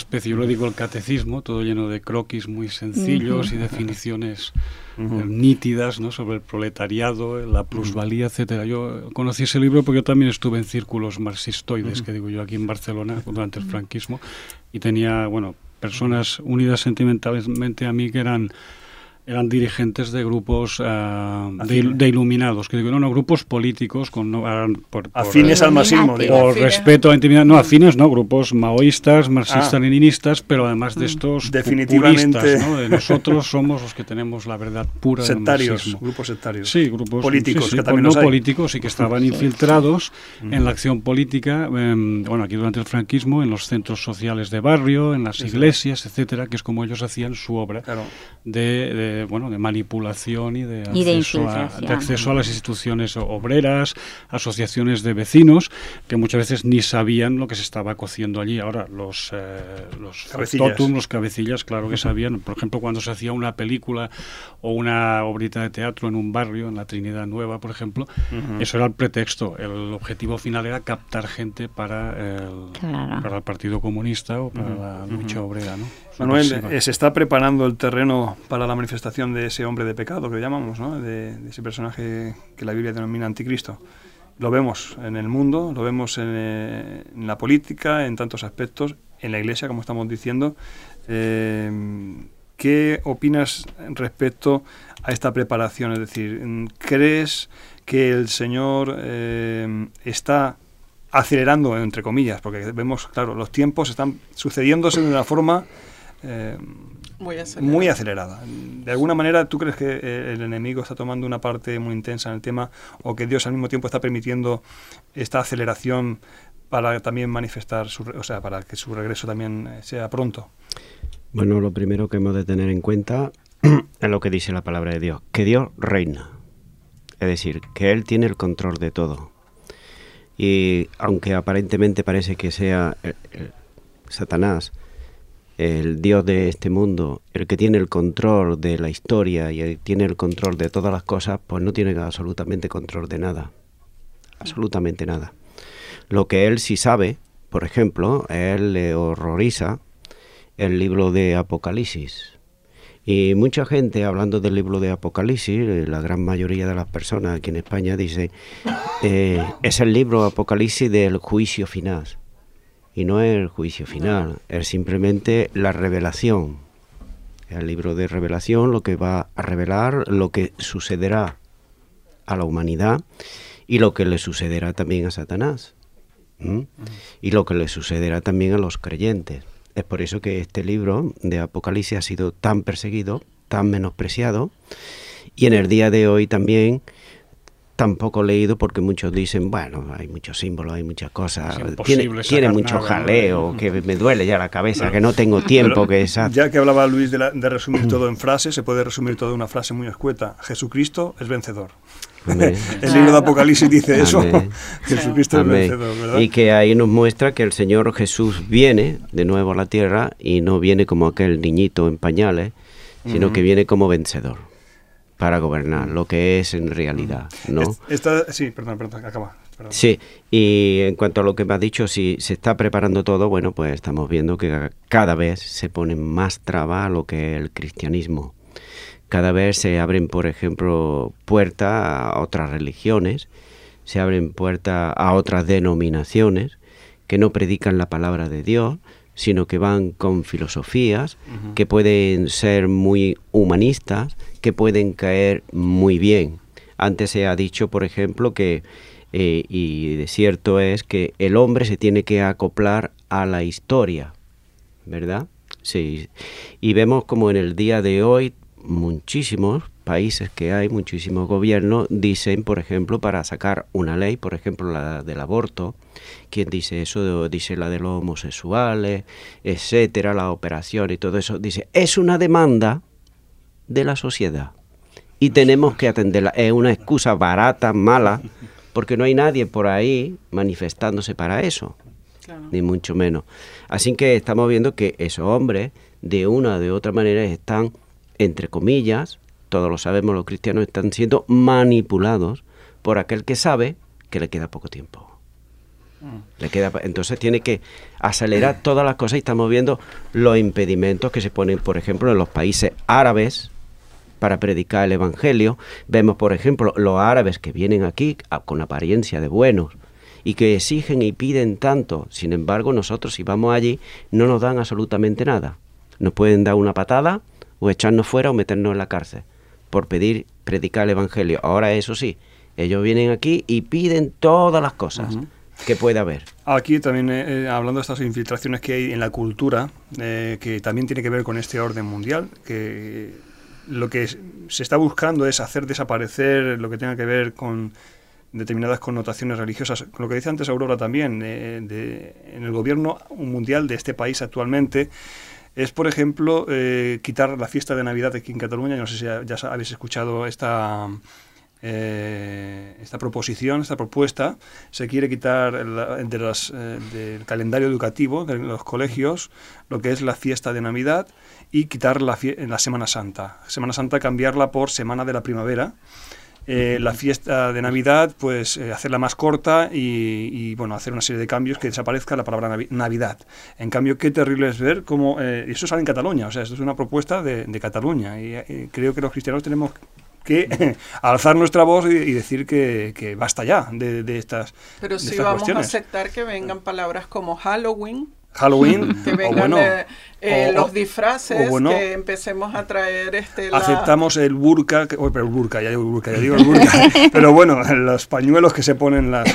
especie, yo le digo el catecismo, todo lleno de croquis muy sencillos uh-huh. y definiciones uh-huh. eh, nítidas, ¿no?, sobre el proletariado, la plusvalía, uh-huh. etcétera. Yo conocí ese libro porque yo también estuve en círculos marxistoides, uh-huh. que digo yo, aquí en Barcelona durante el franquismo, y tenía, bueno, personas unidas sentimentalmente a mí que eran eran dirigentes de grupos uh, de, de iluminados, que digo, no, no, grupos políticos con no, por, por, afines al marxismo, por, por respeto a la intimidad, no afines, no, grupos maoístas, marxistas-leninistas, ah. pero además de estos definitivamente populistas, ¿no? De nosotros somos los que tenemos la verdad pura sectarios, del marxismo. Grupos sectarios. Sí, grupos políticos, sí, sí, que también no los hay. políticos y que estaban sí. infiltrados mm. en la acción política, eh, bueno, aquí durante el franquismo, en los centros sociales de barrio, en las Eso. iglesias, etcétera, que es como ellos hacían su obra claro. de, de bueno, de manipulación y de acceso, y de a, de acceso a las instituciones obreras, asociaciones de vecinos, que muchas veces ni sabían lo que se estaba cociendo allí. Ahora, los, eh, los totum, los cabecillas, claro que sabían. Por ejemplo, cuando se hacía una película o una obrita de teatro en un barrio, en la Trinidad Nueva, por ejemplo, uh-huh. eso era el pretexto. El objetivo final era captar gente para el, claro. para el Partido Comunista o para uh-huh. la lucha uh-huh. obrera, ¿no? Manuel, eh, se está preparando el terreno para la manifestación de ese hombre de pecado que llamamos, ¿no? De, de ese personaje que la Biblia denomina anticristo. Lo vemos en el mundo, lo vemos en, eh, en la política, en tantos aspectos, en la Iglesia, como estamos diciendo. Eh, ¿Qué opinas respecto a esta preparación? Es decir, ¿crees que el Señor eh, está acelerando, entre comillas? Porque vemos, claro, los tiempos están sucediéndose de una forma Eh, muy, acelerada. muy acelerada. De alguna manera, ¿tú crees que eh, el enemigo está tomando una parte muy intensa en el tema, o que Dios al mismo tiempo está permitiendo esta aceleración para también manifestar, su, o sea, para que su regreso también sea pronto? Bueno, lo primero que hemos de tener en cuenta es lo que dice la palabra de Dios, que Dios reina, es decir, que Él tiene el control de todo. Y aunque aparentemente parece que sea el, el Satanás, el Dios de este mundo, el que tiene el control de la historia y el, tiene el control de todas las cosas, pues no tiene absolutamente control de nada, absolutamente nada. Lo que él sí sabe, por ejemplo, a él le horroriza el libro de Apocalipsis. Y mucha gente, hablando del libro de Apocalipsis, la gran mayoría de las personas aquí en España dice, eh, es el libro Apocalipsis del juicio final. Y no es el juicio final, es simplemente la revelación. El libro de revelación lo que va a revelar lo que sucederá a la humanidad y lo que le sucederá también a Satanás. ¿Mm? Y lo que le sucederá también a los creyentes. Es por eso que este libro de Apocalipsis ha sido tan perseguido, tan menospreciado, y en el día de hoy también tampoco leído, porque muchos dicen, bueno, hay muchos símbolos, hay muchas cosas, tiene, tiene mucho nada, jaleo, ¿no? Que me duele ya la cabeza, no, que no tengo tiempo. Que esa... Ya que hablaba Luis de, la, de resumir todo en frases, se puede resumir todo en una frase muy escueta: Jesucristo es vencedor. Amén. El libro de Apocalipsis dice eso. Amén. Jesucristo Amén. es vencedor, ¿verdad? Y que ahí nos muestra que el Señor Jesús viene de nuevo a la tierra, y no viene como aquel niñito en pañales, sino uh-huh. que viene como vencedor para gobernar, lo que es en realidad, ¿no? Esta, sí, perdón, perdón, acaba. Perdón. Sí, y en cuanto a lo que me has dicho, si se está preparando todo, bueno, pues estamos viendo que cada vez se pone más traba a lo que es el cristianismo. Cada vez se abren, por ejemplo, puertas a otras religiones, se abren puertas a otras denominaciones que no predican la palabra de Dios, sino que van con filosofías uh-huh. que pueden ser muy humanistas, que pueden caer muy bien. Antes se ha dicho, por ejemplo, que, eh, y de cierto es, que el hombre se tiene que acoplar a la historia, ¿verdad? Sí. Y vemos como en el día de hoy muchísimos países que hay, muchísimos gobiernos, dicen, por ejemplo, para sacar una ley, por ejemplo, la del aborto. ¿Quién dice eso? Dice la de los homosexuales, etcétera, la operación y todo eso. Dice, es una demanda de la sociedad y tenemos que atenderla. Es una excusa barata, mala, porque no hay nadie por ahí manifestándose para eso, claro. Ni mucho menos. Así que estamos viendo que esos hombres, de una o de otra manera, están, entre comillas, todos lo sabemos, los cristianos están siendo manipulados por aquel que sabe que le queda poco tiempo. Le queda, entonces tiene que acelerar todas las cosas y estamos viendo los impedimentos que se ponen, por ejemplo, en los países árabes para predicar el Evangelio. Vemos, por ejemplo, los árabes que vienen aquí a, con apariencia de buenos y que exigen y piden tanto. Sin embargo, nosotros si vamos allí no nos dan absolutamente nada. Nos pueden dar una patada o echarnos fuera o meternos en la cárcel por pedir predicar el Evangelio. Ahora, eso sí, ellos vienen aquí y piden todas las cosas. Uh-huh. Que puede haber. Aquí también, eh, hablando de estas infiltraciones que hay en la cultura, eh, que también tiene que ver con este orden mundial, que lo que es, se está buscando es hacer desaparecer lo que tenga que ver con determinadas connotaciones religiosas. Lo que dice antes Aurora también, eh, de, en el gobierno mundial de este país actualmente, es, por ejemplo, eh, quitar la fiesta de Navidad aquí en Cataluña. No sé si ya, ya habéis escuchado esta... Eh, esta proposición, esta propuesta. Se quiere quitar el, de las, eh, del calendario educativo de los colegios lo que es la fiesta de Navidad y quitar la, la Semana Santa. Semana Santa cambiarla por Semana de la Primavera. Eh, la fiesta de Navidad, pues eh, hacerla más corta y, y bueno, hacer una serie de cambios, que desaparezca la palabra navi Navidad. En cambio, qué terrible es ver cómo... Eh, eso sale en Cataluña, o sea, esto es una propuesta de, de Cataluña y eh, creo que los cristianos tenemos que alzar nuestra voz y, y decir que, que basta ya de, de estas Pero de si estas vamos cuestiones. a aceptar que vengan palabras como Halloween, Halloween, que vengan o bueno, eh, eh, o, los disfraces, o bueno, que empecemos a traer este la... aceptamos el burka, que, oh, pero el burka, ya digo el burka, ya digo el burka, pero bueno, los pañuelos que se ponen las,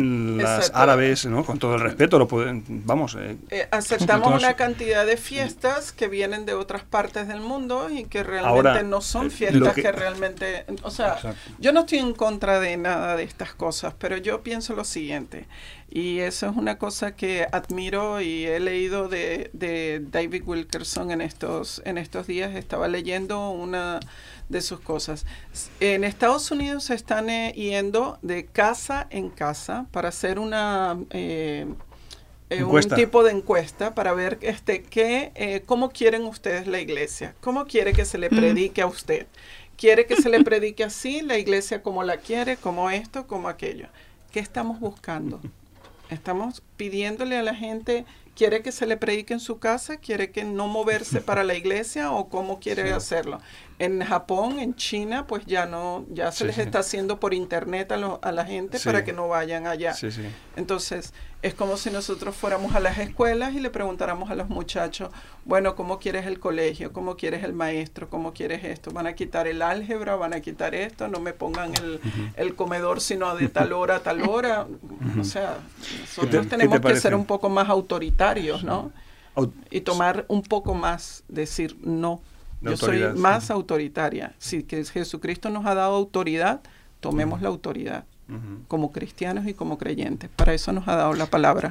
las árabes, ¿no? Con todo el respeto, lo pueden, vamos. Eh. Eh, aceptamos una cantidad de fiestas que vienen de otras partes del mundo y que realmente Ahora, no son fiestas que... que realmente, o sea, Exacto. yo no estoy en contra de nada de estas cosas, pero yo pienso lo siguiente. Y eso es una cosa que admiro y he leído de, de David Wilkerson en estos, en estos días. Estaba leyendo una de sus cosas. En Estados Unidos se están eh, yendo de casa en casa para hacer una... Eh, eh, un tipo de encuesta para ver este qué, eh, cómo quieren ustedes la iglesia, cómo quiere que se le predique a usted. ¿Quiere que se le predique así, la iglesia como la quiere, como esto, como aquello? ¿Qué estamos buscando? Estamos pidiéndole a la gente, ¿quiere que se le predique en su casa? ¿Quiere que no moverse para la iglesia? ¿O cómo quiere sí. hacerlo? En Japón, en China, pues ya no, ya se sí, les sí. está haciendo por internet a, lo, a la gente sí. para que no vayan allá. Sí, sí. Entonces, es como si nosotros fuéramos a las escuelas y le preguntáramos a los muchachos, bueno, ¿cómo quieres el colegio? ¿Cómo quieres el maestro? ¿Cómo quieres esto? ¿Van a quitar el álgebra? ¿Van a quitar esto? No me pongan el, uh-huh. el comedor sino de tal hora a tal hora. Uh-huh. O sea, nosotros te, tenemos que ser un poco más autoritarios, ¿no? Aut y tomar un poco más, decir no. Yo soy más sí. autoritaria. Si que Jesucristo nos ha dado autoridad, tomemos uh-huh. la autoridad. Uh-huh. Como cristianos y como creyentes. Para eso nos ha dado la palabra.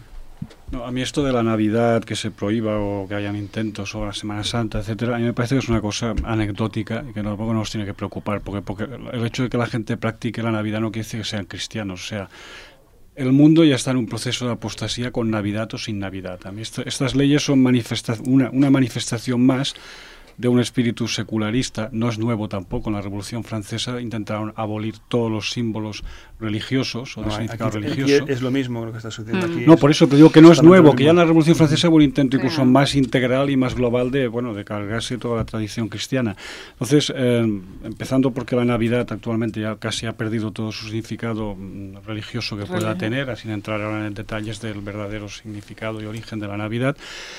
No, a mí esto de la Navidad, que se prohíba o que hayan intentos sobre la Semana Santa, etcétera, a mí me parece que es una cosa anecdótica y que tampoco nos tiene que preocupar, porque, porque el hecho de que la gente practique la Navidad no quiere decir que sean cristianos. O sea, el mundo ya está en un proceso de apostasía con Navidad o sin Navidad. A mí esto, estas leyes son manifesta una, una manifestación más de un espíritu secularista. No es nuevo tampoco. En la Revolución Francesa intentaron abolir todos los símbolos religiosos o de no, significado aquí, religioso. Aquí es lo mismo lo que está sucediendo mm. aquí. No, por eso te digo que no es nuevo, que ya en la Revolución Francesa hubo un intento incluso más integral y más global de, bueno, de cargarse toda la tradición cristiana. Entonces, eh, empezando porque la Navidad actualmente ya casi ha perdido todo su significado mm, religioso que pueda tener, sin entrar ahora en detalles del verdadero significado y origen de la Navidad.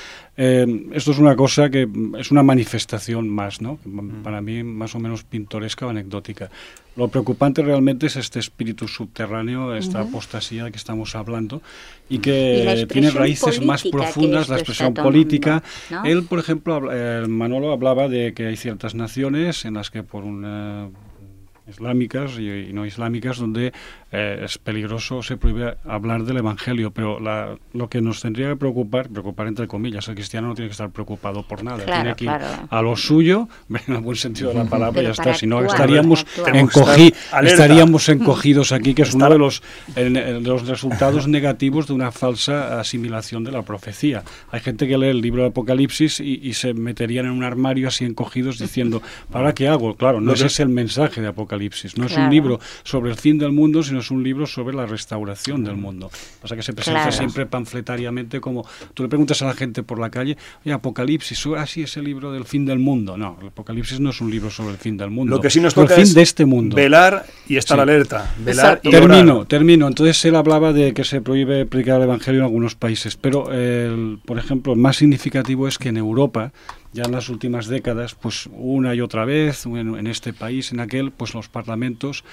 Eh, esto es una cosa que es una manifestación más, ¿no? Para mí más o menos pintoresca o anecdótica. Lo preocupante realmente es este espíritu subterráneo, esta uh-huh. apostasía de que estamos hablando y que y tiene raíces más profundas, la expresión política. ¿No? Él, por ejemplo, eh, Manolo hablaba de que hay ciertas naciones en las que por una... islámicas y, y no islámicas donde eh, es peligroso, se prohíbe hablar del Evangelio, pero la, lo que nos tendría que preocupar, preocupar entre comillas, el cristiano no tiene que estar preocupado por nada, claro, tiene que claro. ir a lo suyo, en el buen sentido de la palabra, pero ya está, si no actuar, estaríamos, encogi estaríamos encogidos aquí, que es uno de los, en, en, de los resultados negativos de una falsa asimilación de la profecía. Hay gente que lee el libro de Apocalipsis y, y se meterían en un armario así encogidos diciendo, ¿para qué hago? Claro, no ese es el mensaje de Apocalipsis. No claro. es un libro sobre el fin del mundo, sino es un libro sobre la restauración del mundo. O sea que se presenta Claro. siempre panfletariamente como... Tú le preguntas a la gente por la calle, oye, Apocalipsis, así es el libro del fin del mundo. No, el Apocalipsis no es un libro sobre el fin del mundo. Lo que sí nos sobre toca el fin es de este mundo. velar y estar Sí. alerta. Velar Exacto. y Termino, orar. termino. Entonces él hablaba de que se prohíbe predicar el Evangelio en algunos países, pero, el, por ejemplo, el más significativo es que en Europa, ya en las últimas décadas, pues una y otra vez, en, en este país, en aquel, pues los parlamentos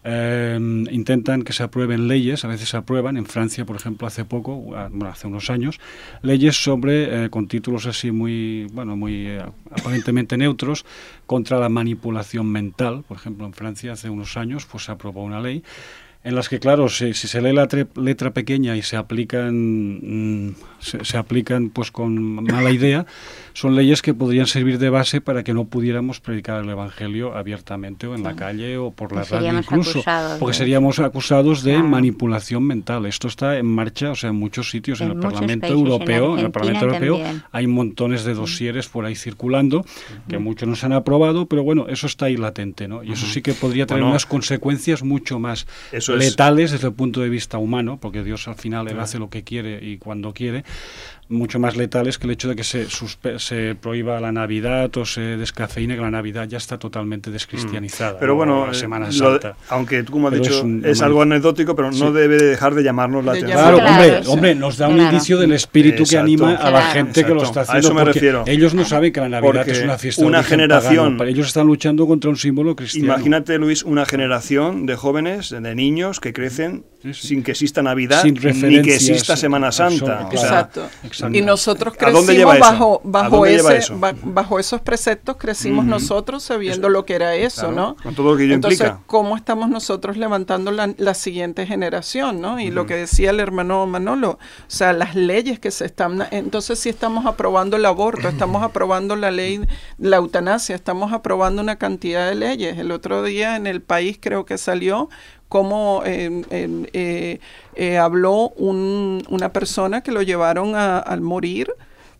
eh, intentan que se aprueben leyes, a veces se aprueban, en Francia, por ejemplo, hace poco, bueno, hace unos años, leyes sobre, eh, con títulos así muy, bueno, muy eh, aparentemente neutros, contra la manipulación mental. Por ejemplo, en Francia hace unos años, pues se aprobó una ley en las que, claro, si, si se lee la tre- letra pequeña y se aplican, mm, se, se aplican pues con mala idea, son leyes que podrían servir de base para que no pudiéramos predicar el Evangelio abiertamente o en la calle o por la Pues radio seríamos incluso, acusados porque de- seríamos acusados de Claro. manipulación mental. Esto está en marcha, o sea, en muchos sitios, en, En el muchos Parlamento países, en Europeo, en, el Argentina Parlamento Europeo también. hay montones de dosieres por ahí circulando, que muchos no se han aprobado, pero bueno, eso está ahí latente, ¿no? Y eso sí que podría tener Bueno, unas consecuencias mucho más eso es- letales desde el punto de vista humano, porque Dios al final él hace lo que quiere y cuando quiere, mucho más letales que el hecho de que se, suspe- se prohíba la Navidad o se descafeíne, que la Navidad ya está totalmente descristianizada. Pero ¿no? bueno, la eh, Semana lo- Santa. aunque tú, como has Pero dicho, es un- es, una- algo anecdótico, pero Sí. no debe dejar de llamarnos la De atención. Claro, Claro, hombre, sí. hombre, nos da un Claro. indicio del espíritu que Exacto. anima a la Claro. gente que lo Exacto. está A haciendo. eso me porque refiero. ellos no saben que la Navidad Porque es una fiesta de una origen generación- pagano. Para ellos están luchando contra un símbolo cristiano. Imagínate, Luis, una generación de jóvenes, de niños que crecen Sí, sí. sin que exista Navidad Sin ni que referencias, exista Semana Santa. absolutas. O sea, Exacto. Exacto. Y nosotros ¿A dónde crecimos lleva eso? bajo, ¿A bajo, dónde lleva ese, eso? ba- bajo esos preceptos, crecimos Ujú. nosotros sabiendo Eso. lo que era eso, Claro, ¿no? con todo lo que ello Entonces, implica. ¿cómo estamos nosotros levantando la, la siguiente generación, ¿no? Y lo que decía el hermano Manolo, o sea, las leyes que se están... Entonces, si estamos aprobando el aborto, estamos aprobando la ley, la eutanasia, estamos aprobando una cantidad de leyes. El otro día en el país creo que salió cómo eh, eh, eh, eh, habló un- una persona que lo llevaron a, al morir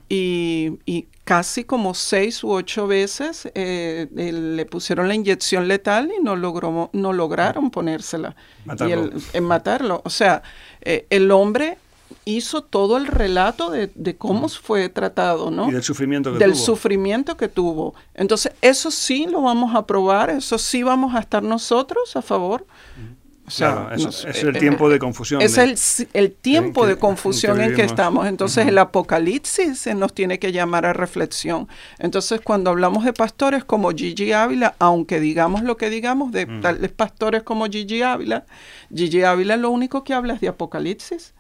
y, y casi como seis u ocho veces eh, eh, le pusieron la inyección letal y no logró, no lograron ponérsela. Matarlo. Y el- en matarlo. O sea, eh, el hombre hizo todo el relato de, de cómo fue tratado, ¿no? y del sufrimiento que del tuvo. sufrimiento que tuvo. Entonces, eso sí lo vamos a probar, eso sí vamos a estar nosotros a favor. O sea, Claro, eso- nos- es el eh, tiempo de confusión. Es de- el, si- el tiempo que- de confusión que en que vivimos. estamos. Entonces, el Apocalipsis se nos tiene que llamar a reflexión. Entonces, cuando hablamos de pastores como Gigi Ávila, aunque digamos lo que digamos de Mm. tales pastores como Gigi Ávila, Gigi Ávila lo único que habla es de Apocalipsis.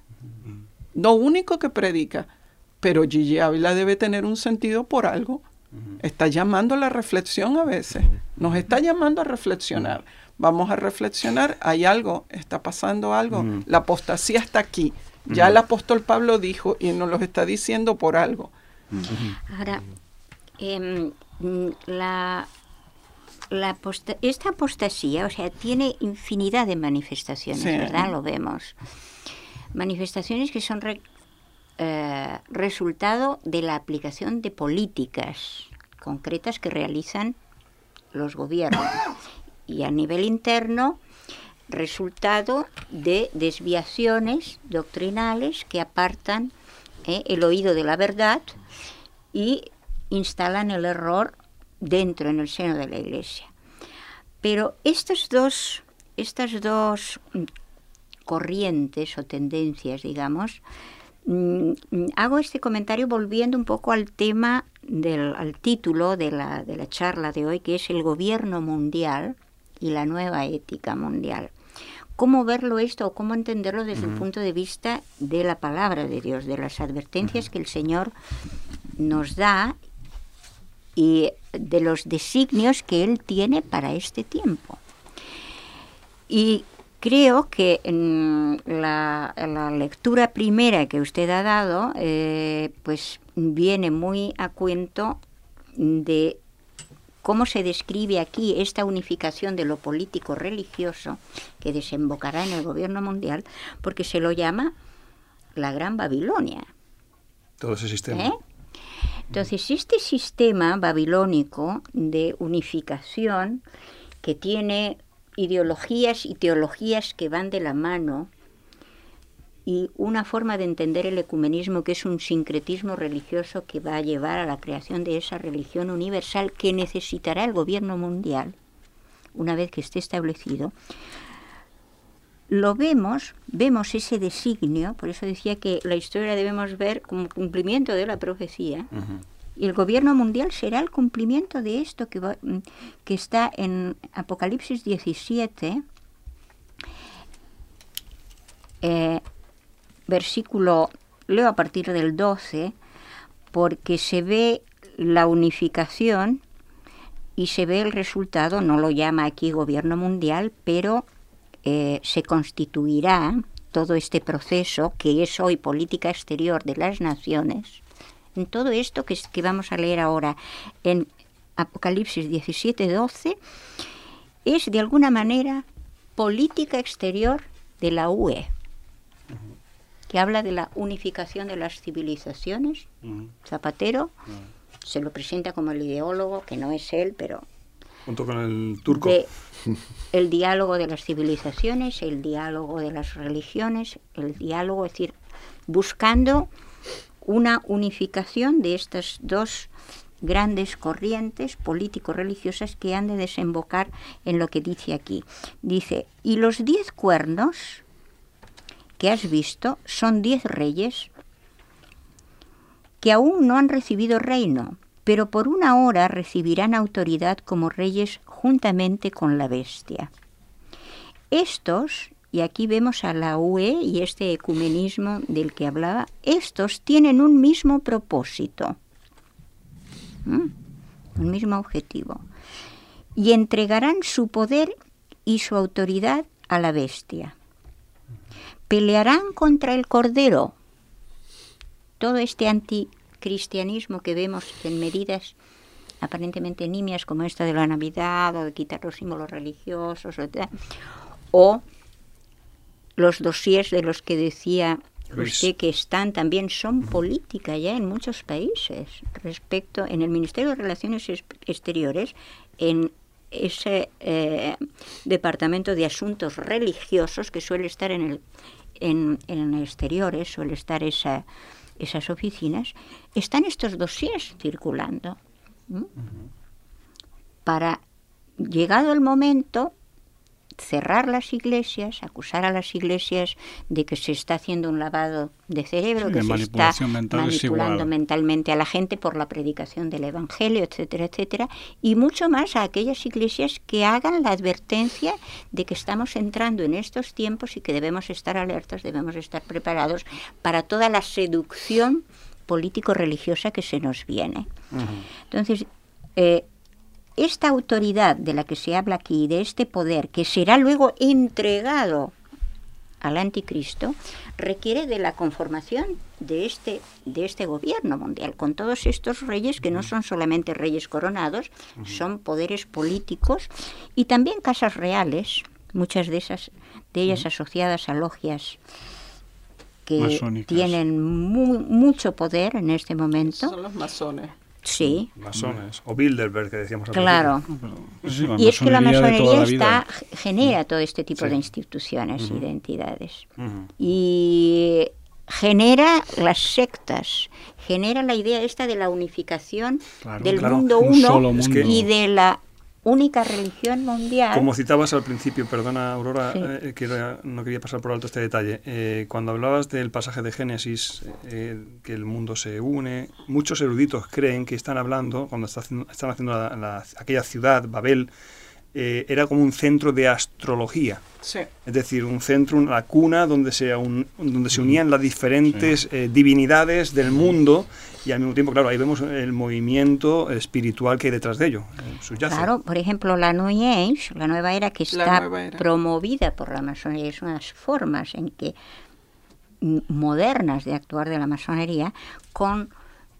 Lo único que predica. Pero Gigi Ávila debe tener un sentido por algo. Está llamando a la reflexión a veces. Nos está llamando a reflexionar. Vamos a reflexionar. Hay algo, está pasando algo. Ujú. La apostasía está aquí. Ya el apóstol Pablo dijo y nos lo está diciendo por algo. Ahora, em, mm, la, la aposta- esta apostasía, o sea, tiene infinidad de manifestaciones, Sí. ¿verdad? Lo vemos. Manifestaciones que son re- eh, resultado de la aplicación de políticas concretas que realizan los gobiernos. Y a nivel interno, resultado de desviaciones doctrinales que apartan eh, el oído de la verdad y instalan el error dentro, en el seno de la Iglesia. Pero estas dos, estas dos mm, corrientes o tendencias, digamos, mm, mm, hago este comentario volviendo un poco al tema, del, al título de la, de la charla de hoy, que es el gobierno mundial y la nueva ética mundial. ¿Cómo verlo esto o cómo entenderlo desde el punto de vista de la palabra de Dios, de las advertencias que el Señor nos da y de los designios que Él tiene para este tiempo? Y creo que en la, la lectura primera que usted ha dado, eh, pues viene muy a cuento de cómo se describe aquí esta unificación de lo político-religioso que desembocará en el gobierno mundial, porque se lo llama la Gran Babilonia. Todo ese sistema. ¿eh? Entonces, este sistema babilónico de unificación que tiene ideologías y teologías que van de la mano, y una forma de entender el ecumenismo que es un sincretismo religioso que va a llevar a la creación de esa religión universal que necesitará el gobierno mundial una vez que esté establecido. Lo vemos, vemos ese designio, por eso decía que la historia debemos ver como cumplimiento de la profecía, uh-huh. Y el gobierno mundial será el cumplimiento de esto que, va, que está en Apocalipsis diecisiete, eh, versículo, leo a partir del doce, porque se ve la unificación y se ve el resultado, no lo llama aquí gobierno mundial, pero eh, se constituirá todo este proceso que es hoy política exterior de las naciones. En todo esto que, que vamos a leer ahora en Apocalipsis diecisiete doce, es de alguna manera política exterior de la U E, que habla de la unificación de las civilizaciones. Uh-huh. Zapatero uh-huh. se lo presenta como el ideólogo, que no es él, pero... Junto con el turco. De el diálogo de las civilizaciones, el diálogo de las religiones, el diálogo, es decir, buscando una unificación de estas dos grandes corrientes político-religiosas que han de desembocar en lo que dice aquí. Dice, y los diez cuernos que has visto son diez reyes que aún no han recibido reino, pero por una hora recibirán autoridad como reyes juntamente con la bestia. Estos, y aquí vemos a la U E y este ecumenismo del que hablaba, estos tienen un mismo propósito, ¿Mm? un mismo objetivo, y entregarán su poder y su autoridad a la bestia. Pelearán contra el Cordero. Todo este anticristianismo que vemos en medidas aparentemente nimias como esta de la Navidad o de quitar los símbolos religiosos, etcétera, o los dosieres de los que decía Luis. Usted que están también son política ya en muchos países respecto en el Ministerio de Relaciones Exteriores, en ese eh, departamento de asuntos religiosos que suele estar en el en, en exteriores, suele estar esa, esas oficinas, están estos dosieres circulando. ¿Mm? Uh-huh. Para, llegado el momento, cerrar las iglesias, acusar a las iglesias de que se está haciendo un lavado de cerebro, sí, que se está manipulando mentalmente a la gente por la predicación del Evangelio, etcétera, etcétera, y mucho más a aquellas iglesias que hagan la advertencia de que estamos entrando en estos tiempos y que debemos estar alertas, debemos estar preparados para toda la seducción político-religiosa que se nos viene. Uh-huh. Entonces, eh, esta autoridad de la que se habla aquí, de este poder que será luego entregado al anticristo, requiere de la conformación de este, de este gobierno mundial, con todos estos reyes que no son solamente reyes coronados, uh-huh. son poderes políticos y también casas reales, muchas de esas de ellas uh-huh. asociadas a logias que masónicas. Tienen mu- mucho poder en este momento. Son los masones. Sí. Masones, o Bilderberg, que decíamos. Claro. Sí, y es que la masonería está, vida. genera todo este tipo sí. de instituciones uh-huh. y de entidades. Uh-huh. Y genera las sectas, genera la idea esta de la unificación claro, del claro, mundo un uno solo mundo. Y de la única religión mundial. Como citabas al principio, perdona Aurora, sí. eh, que era, no quería pasar por alto este detalle, eh, cuando hablabas del pasaje de Génesis, eh, que el mundo se une, muchos eruditos creen que están hablando, cuando está haciendo, están haciendo la, la, aquella ciudad, Babel, eh, era como un centro de astrología. Sí. Es decir, un centro, una cuna donde se, un, donde se unían las diferentes sí. eh, divinidades del mundo y al mismo tiempo, claro, ahí vemos el movimiento espiritual que hay detrás de ello. Subyace. Claro, por ejemplo, la New Age, la nueva era que está era. promovida por la masonería, es unas formas en que modernas de actuar de la masonería con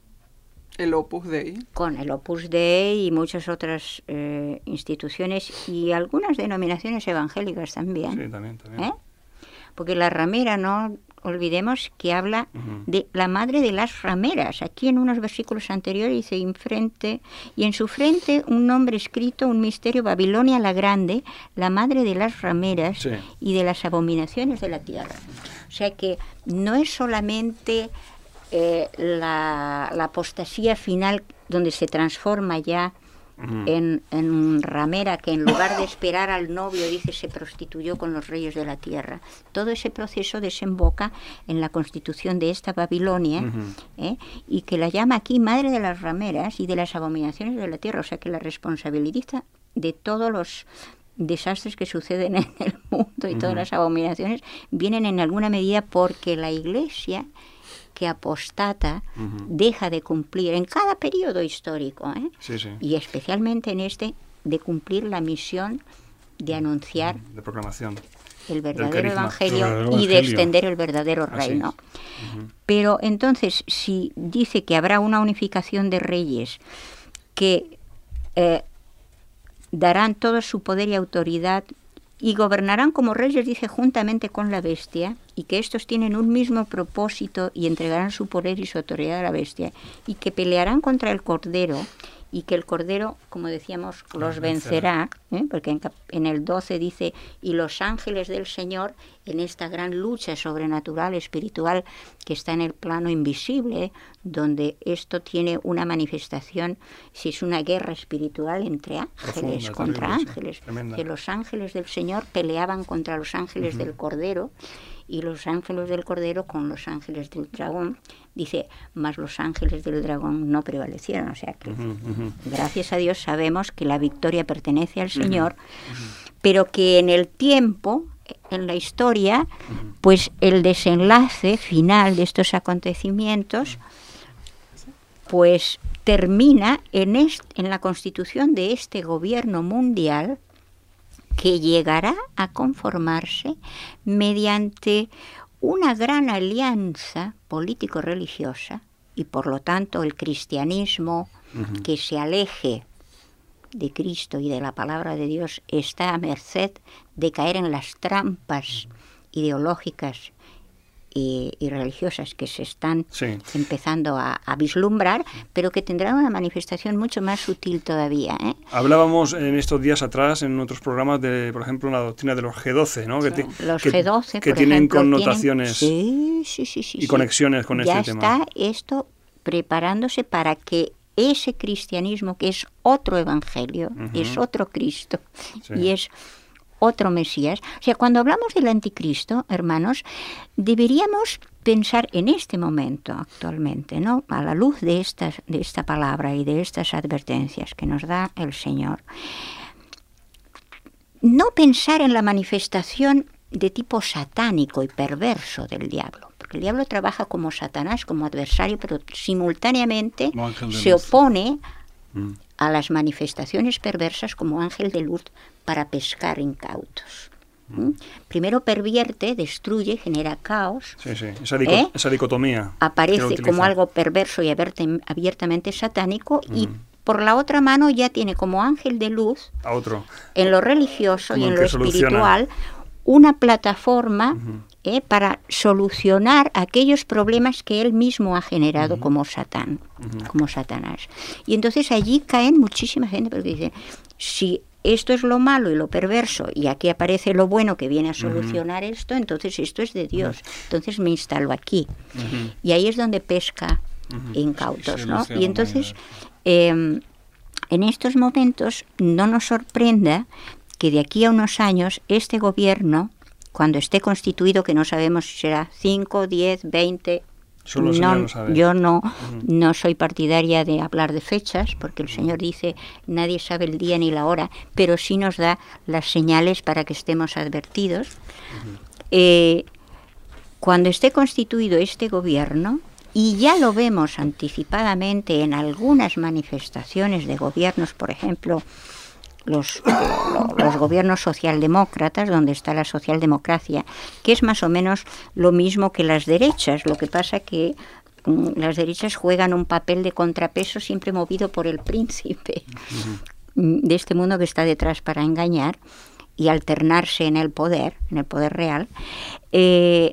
el Opus Dei. Con el Opus Dei y muchas otras eh, instituciones y algunas denominaciones evangélicas también. Sí, también, también. ¿Eh? Porque la ramera no olvidemos que habla Ujú. de la madre de las rameras. Aquí en unos versículos anteriores dice, en frente, y en su frente un nombre escrito, un misterio, Babilonia la Grande, la madre de las rameras Sí. y de las abominaciones de la tierra. O sea que no es solamente eh, la, la apostasía final donde se transforma ya Ujú. en, en ramera, que en lugar de esperar al novio, dice, se prostituyó con los reyes de la tierra. Todo ese proceso desemboca en la constitución de esta Babilonia, Ujú. ¿eh? y que la llama aquí madre de las rameras y de las abominaciones de la tierra. O sea que la responsabilidad de todos los desastres que suceden en el mundo y todas las abominaciones vienen en alguna medida porque la Iglesia que apostata Ujú. deja de cumplir en cada periodo histórico, ¿eh? Sí, sí. y especialmente en este, de cumplir la misión de anunciar De proclamación. el verdadero carisma. evangelio El verdadero y de evangelio. extender el verdadero Así reino. es. Ujú. Pero entonces, si dice que habrá una unificación de reyes que eh, darán todo su poder y autoridad y gobernarán como reyes, dice, juntamente con la bestia, y que estos tienen un mismo propósito y entregarán su poder y su autoridad a la bestia, y que pelearán contra el Cordero, y que el Cordero, como decíamos, los vencerá, ¿eh? porque en, cap- en el doce dice, y los ángeles del Señor, en esta gran lucha sobrenatural, espiritual, que está en el plano invisible, donde esto tiene una manifestación, si es una guerra espiritual entre ángeles, Profunda, contra terrible, sí, ángeles, tremenda. que los ángeles del Señor peleaban contra los ángeles del Cordero, y los ángeles del Cordero con los ángeles del dragón. Dice, mas los ángeles del dragón no prevalecieron. O sea que, Ujú, ujú. gracias a Dios, sabemos que la victoria pertenece al Señor, pero que en el tiempo, en la historia, pues el desenlace final de estos acontecimientos, pues termina en, est- en la constitución de este gobierno mundial, que llegará a conformarse mediante una gran alianza político-religiosa, y por lo tanto el cristianismo que se aleje de Cristo y de la palabra de Dios está a merced de caer en las trampas ideológicas y, y religiosas que se están Sí. empezando a, a vislumbrar, pero que tendrán una manifestación mucho más sutil todavía, ¿eh? Hablábamos en estos días atrás, en otros programas, de, por ejemplo, la doctrina de los G doce, ¿no? Que, ti- Los que- G doce, que por tienen ejemplo, connotaciones tienen- sí, sí, sí, sí, y sí. conexiones con ya este tema. está esto preparándose para que ese cristianismo, que es otro evangelio, Ujú. es otro Cristo, Sí. y es otro Mesías. O sea, cuando hablamos del anticristo, hermanos, deberíamos pensar en este momento actualmente, ¿no? A la luz de estas, de esta palabra y de estas advertencias que nos da el Señor, no pensar en la manifestación de tipo satánico y perverso del diablo, porque el diablo trabaja como Satanás, como adversario, pero simultáneamente Como ángel de se luz. opone Mm. a las manifestaciones perversas como ángel de luz para pescar incautos. ¿Mm? Primero pervierte, destruye, genera caos, Sí, sí. Esa, dico- ¿Eh? esa dicotomía. que lo aparece utiliza. como algo perverso y aberte- abiertamente satánico, y por la otra mano ya tiene como ángel de luz, A otro. en lo religioso Como y el en que lo soluciona. espiritual, una plataforma eh, para solucionar aquellos problemas que él mismo ha generado como Satán, como Satanás. Y entonces allí caen muchísima gente porque dice, si esto es lo malo y lo perverso, y aquí aparece lo bueno que viene a solucionar esto, entonces esto es de Dios. Entonces me instalo aquí. Y ahí es donde pesca incautos, Se ¿no? luce a Y la entonces, eh, en estos momentos, no nos sorprenda que de aquí a unos años este gobierno, cuando esté constituido, que no sabemos si será cinco, diez, veinte, Solo el Señor no, lo sabe. yo no, no soy partidaria de hablar de fechas, porque el Señor dice, nadie sabe el día ni la hora, pero sí nos da las señales para que estemos advertidos. Eh, cuando esté constituido este gobierno, y ya lo vemos anticipadamente en algunas manifestaciones de gobiernos, por ejemplo, los, lo- los gobiernos socialdemócratas, donde está la socialdemocracia, que es más o menos lo mismo que las derechas. Lo que pasa que mm, las derechas juegan un papel de contrapeso siempre movido por el príncipe mm, de este mundo que está detrás para engañar y alternarse en el poder, en el poder real. Eh,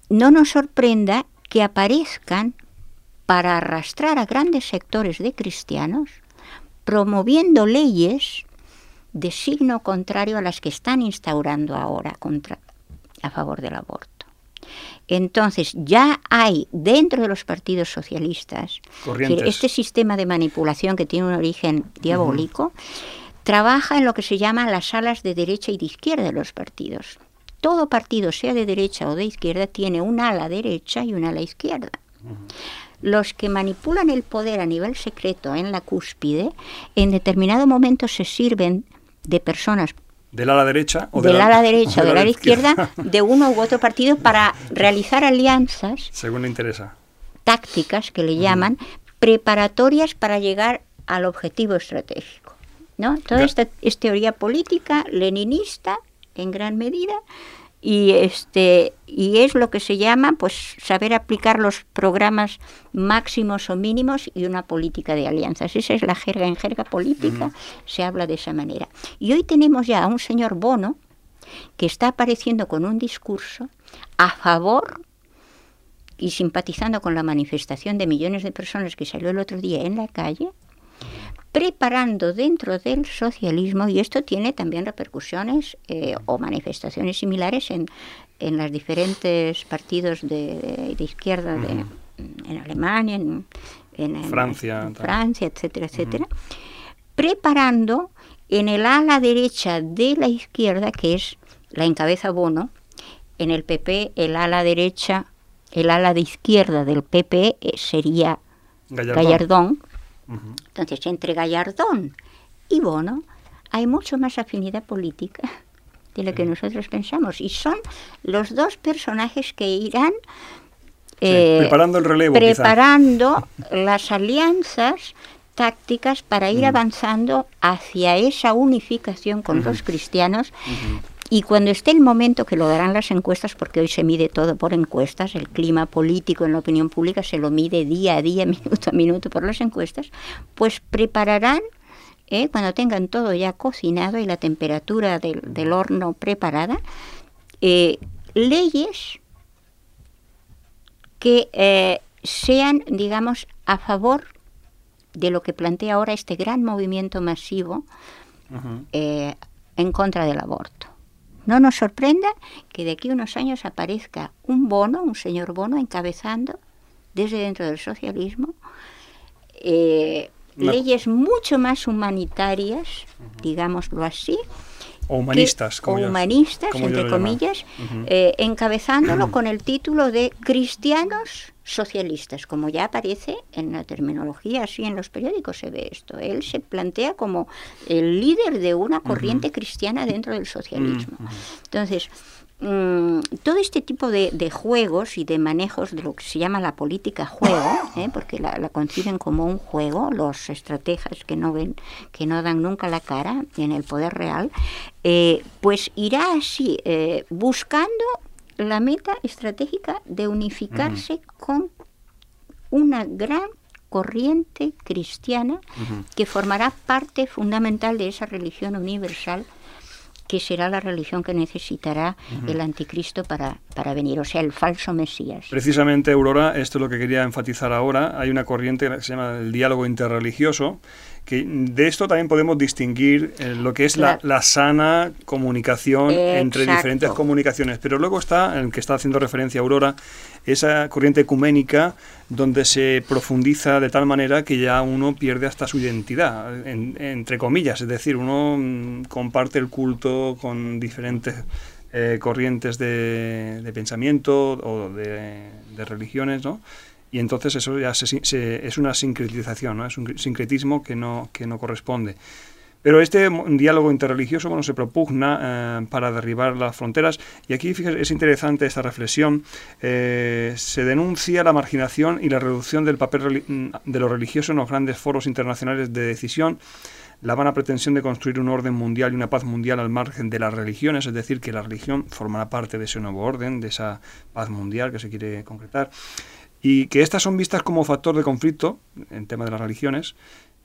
no nos sorprenda que aparezcan para arrastrar a grandes sectores de cristianos, promoviendo leyes de signo contrario a las que están instaurando ahora contra, a favor del aborto. Entonces, ya hay dentro de los partidos socialistas corrientes. Este sistema de manipulación que tiene un origen diabólico, uh-huh. trabaja en lo que se llama las alas de derecha y de izquierda de los partidos. Todo partido, sea de derecha o de izquierda, tiene un ala derecha y un ala izquierda. Uh-huh. Los que manipulan el poder a nivel secreto en la cúspide, en determinado momento se sirven de personas del ala derecha o del de la, ala derecha o de del la ala izquierda, de uno u otro partido, para realizar alianzas según le interesa, tácticas que le llaman, uh-huh. preparatorias para llegar al objetivo estratégico, ¿no? Toda esta es teoría política leninista en gran medida, y este y es lo que se llama, pues, saber aplicar los programas máximos o mínimos y una política de alianzas. Esa es la jerga. En jerga política uh-huh. se habla de esa manera. Y hoy tenemos ya a un señor Bono que está apareciendo con un discurso a favor y simpatizando con la manifestación de millones de personas que salió el otro día en la calle, preparando dentro del socialismo, y esto tiene también repercusiones eh, o manifestaciones similares en, en los diferentes partidos de, de, de izquierda de, uh-huh. en Alemania, en, en, Francia, en, en Francia, etcétera, etcétera, uh-huh. preparando en el ala derecha de la izquierda, que es la encabeza Bono, en el P P el ala derecha, el ala de izquierda del P P eh, sería Gallardón. Gallardón. Uh-huh. Entonces, entre Gallardón y Bono hay mucho más afinidad política de lo sí. que nosotros pensamos, y son los dos personajes que irán eh, sí, preparando el relevo, preparando las alianzas tácticas para ir uh-huh. avanzando hacia esa unificación con uh-huh. los cristianos. Uh-huh. Y cuando esté el momento, que lo darán las encuestas, porque hoy se mide todo por encuestas, el clima político en la opinión pública se lo mide día a día, minuto a minuto por las encuestas, pues prepararán, eh, cuando tengan todo ya cocinado y la temperatura del, del horno preparada, eh, leyes que eh, sean, digamos, a favor de lo que plantea ahora este gran movimiento masivo uh-huh. eh, en contra del aborto. No nos sorprenda que de aquí a unos años aparezca un Bono, un señor Bono, encabezando desde dentro del socialismo eh, no. leyes mucho más humanitarias, uh-huh. digámoslo así, o humanistas, que, como o yo, humanistas como entre comillas, uh-huh. eh, encabezándolo uh-huh. con el título de cristianos socialistas, como ya aparece en la terminología, así en los periódicos se ve esto. Él se plantea como el líder de una corriente uh-huh. cristiana dentro del socialismo. Uh-huh. Entonces, mmm, todo este tipo de, de juegos y de manejos de lo que se llama la política juego, ¿eh? porque la, la conciben como un juego, los estrategas que no ven, que no dan nunca la cara en el poder real, eh, pues irá así, eh, buscando la meta estratégica de unificarse uh-huh. con una gran corriente cristiana uh-huh. que formará parte fundamental de esa religión universal, que será la religión que necesitará uh-huh. el anticristo para, para venir, o sea, el falso Mesías. Precisamente, Aurora, esto es lo que quería enfatizar ahora. Hay una corriente que se llama el diálogo interreligioso, que de esto también podemos distinguir eh, lo que es claro. la, la sana comunicación Exacto. entre diferentes comunicaciones. Pero luego está, en el que está haciendo referencia Aurora, esa corriente ecuménica donde se profundiza de tal manera que ya uno pierde hasta su identidad, en, entre comillas. Es decir, uno mm, comparte el culto con diferentes eh, corrientes de, de pensamiento o de, de religiones, ¿no? Y entonces eso ya se, se, es una sincretización, ¿no? Es un sincretismo que no, que no corresponde. Pero este diálogo interreligioso, bueno, se propugna eh, para derribar las fronteras. Y aquí, fíjate, es interesante esta reflexión. Eh, se denuncia la marginación y la reducción del papel de lo religioso en los grandes foros internacionales de decisión, la vana pretensión de construir un orden mundial y una paz mundial al margen de las religiones, es decir, que la religión formará parte de ese nuevo orden, de esa paz mundial que se quiere concretar. Y que estas son vistas como factor de conflicto, en tema de las religiones,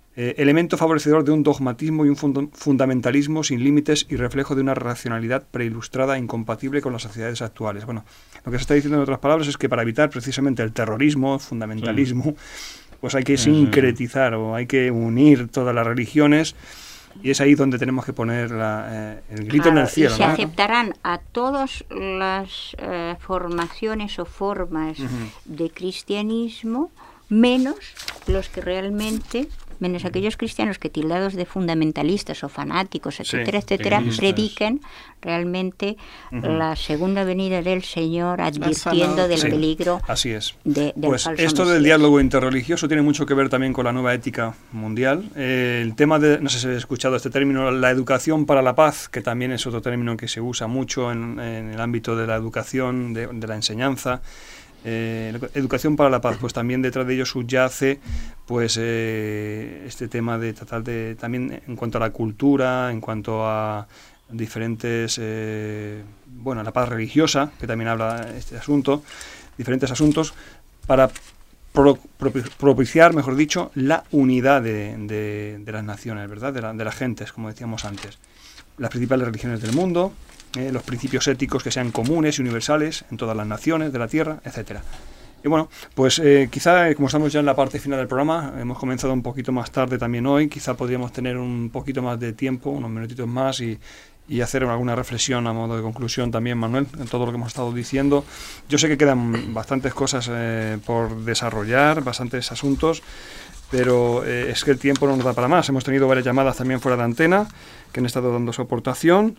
eh, elemento favorecedor de un dogmatismo y un fund- fundamentalismo sin límites y reflejo de una racionalidad preilustrada e incompatible con las sociedades actuales. Bueno, lo que se está diciendo en otras palabras es que para evitar precisamente el terrorismo, fundamentalismo, sí. pues hay que sí, sincretizar sí. o hay que unir todas las religiones. Y es ahí donde tenemos que poner la, eh, el grito claro, en el cielo. Y se ¿no? aceptarán a todas las eh, formaciones o formas uh-huh. de cristianismo, menos los que realmente, menos aquellos cristianos que tildados de fundamentalistas o fanáticos, etcétera, sí, etcétera, prediquen realmente uh-huh. la segunda venida del Señor, advirtiendo del sí, peligro así es. De, del pues falso esto Mesías. Del diálogo interreligioso tiene mucho que ver también con la nueva ética mundial. Eh, el tema de, no sé si habéis escuchado este término, la educación para la paz, que también es otro término que se usa mucho en, en el ámbito de la educación, de, de la enseñanza. Eh, educación para la paz, pues también detrás de ello subyace pues eh, este tema de tratar de también en cuanto a la cultura, en cuanto a diferentes eh, bueno, la paz religiosa, que también habla este asunto, diferentes asuntos para pro, propi, propiciar, mejor dicho, la unidad de, de, de las naciones, ¿verdad? De, la, de las gentes, como decíamos antes. Las principales religiones del mundo, Eh, los principios éticos que sean comunes y universales en todas las naciones de la Tierra, etcétera. Y bueno, pues eh, quizá, como estamos ya en la parte final del programa, hemos comenzado un poquito más tarde también hoy, quizá podríamos tener un poquito más de tiempo, unos minutitos más y, y hacer alguna reflexión a modo de conclusión también, Manuel, en todo lo que hemos estado diciendo. Yo sé que quedan bastantes cosas eh, por desarrollar, bastantes asuntos, pero eh, es que el tiempo no nos da para más. Hemos tenido varias llamadas también fuera de antena que han estado dando su aportación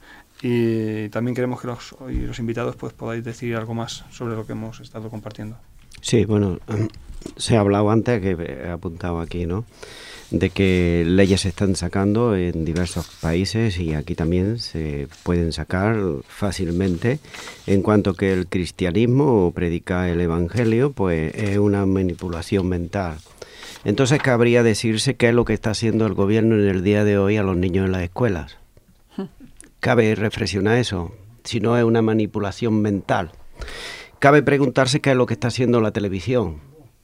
y también queremos que los, y los invitados pues podáis decir algo más sobre lo que hemos estado compartiendo. Sí, bueno, se ha hablado antes, que he apuntado aquí, ¿no?, de que leyes se están sacando en diversos países y aquí también se pueden sacar fácilmente, en cuanto que el cristianismo o predicar el evangelio pues es una manipulación mental. Entonces cabría decirse qué es lo que está haciendo el gobierno en el día de hoy a los niños en las escuelas. Cabe reflexionar eso, si no es una manipulación mental. Cabe preguntarse qué es lo que está haciendo la televisión.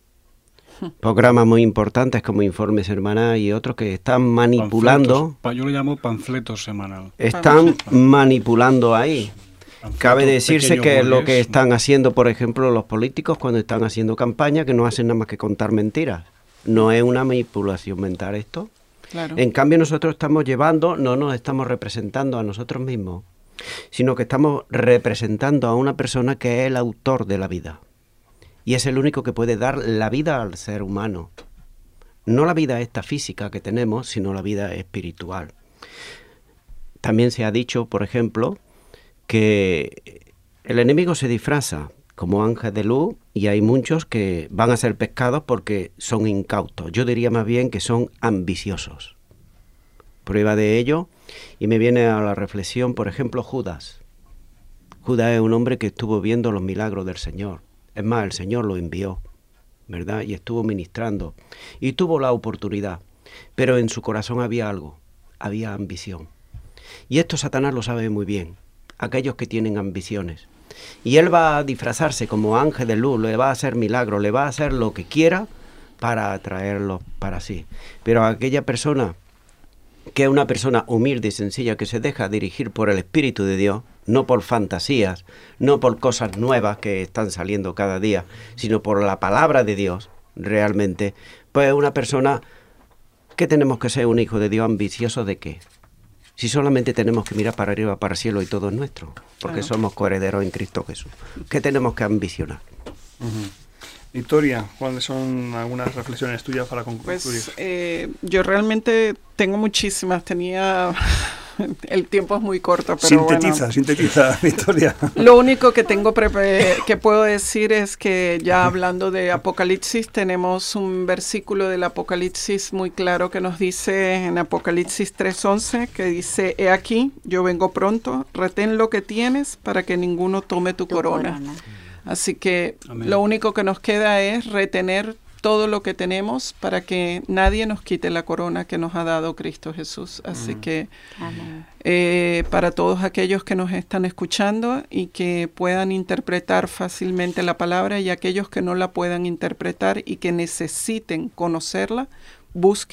Programas muy importantes como Informe Semanal y otros que están manipulando. Panfletos, yo lo llamo panfleto semanal. Están manipulando ahí. Panfleto, cabe decirse que es lo que están haciendo, por ejemplo, los políticos cuando están haciendo campaña, que no hacen nada más que contar mentiras. ¿No es una manipulación mental esto? Claro. En cambio nosotros estamos llevando, no nos estamos representando a nosotros mismos, sino que estamos representando a una persona que es el autor de la vida. Y es el único que puede dar la vida al ser humano. No la vida esta física que tenemos, sino la vida espiritual. También se ha dicho, por ejemplo, que el enemigo se disfraza como ángel de luz y hay muchos que van a ser pescados porque son incautos. Yo diría más bien que son ambiciosos. Prueba de ello, y me viene a la reflexión, por ejemplo, Judas. Judas es un hombre que estuvo viendo los milagros del Señor. Es más, el Señor lo envió, ¿verdad? Y estuvo ministrando. Y tuvo la oportunidad. Pero en su corazón había algo. Había ambición. Y esto Satanás lo sabe muy bien. Aquellos que tienen ambiciones. Y él va a disfrazarse como ángel de luz, le va a hacer milagros, le va a hacer lo que quiera para atraerlos para sí. Pero a aquella persona que es una persona humilde y sencilla, que se deja dirigir por el Espíritu de Dios, no por fantasías, no por cosas nuevas que están saliendo cada día, sino por la palabra de Dios, realmente, pues es una persona que tenemos que ser un hijo de Dios ambicioso ¿de qué? Si solamente tenemos que mirar para arriba, para el cielo y todo es nuestro, porque claro, somos coherederos en Cristo Jesús. ¿Qué tenemos que ambicionar? Uh-huh. Victoria, ¿cuáles son algunas reflexiones tuyas para concluir? Pues eh, yo realmente tengo muchísimas, tenía... El tiempo es muy corto, pero sintetiza, bueno. Sintetiza, Victoria. Lo único que tengo que puedo decir es que ya hablando de Apocalipsis, tenemos un versículo del Apocalipsis muy claro que nos dice en Apocalipsis tres once, que dice: he aquí, yo vengo pronto, retén lo que tienes para que ninguno tome tu, tu corona. corona. Así que Amén. Lo único que nos queda es retener todo lo que tenemos para que nadie nos quite la corona que nos ha dado Cristo Jesús. Así mm. que eh, para todos aquellos que nos están escuchando y que puedan interpretar fácilmente la palabra, y aquellos que no la puedan interpretar y que necesiten conocerla, busquen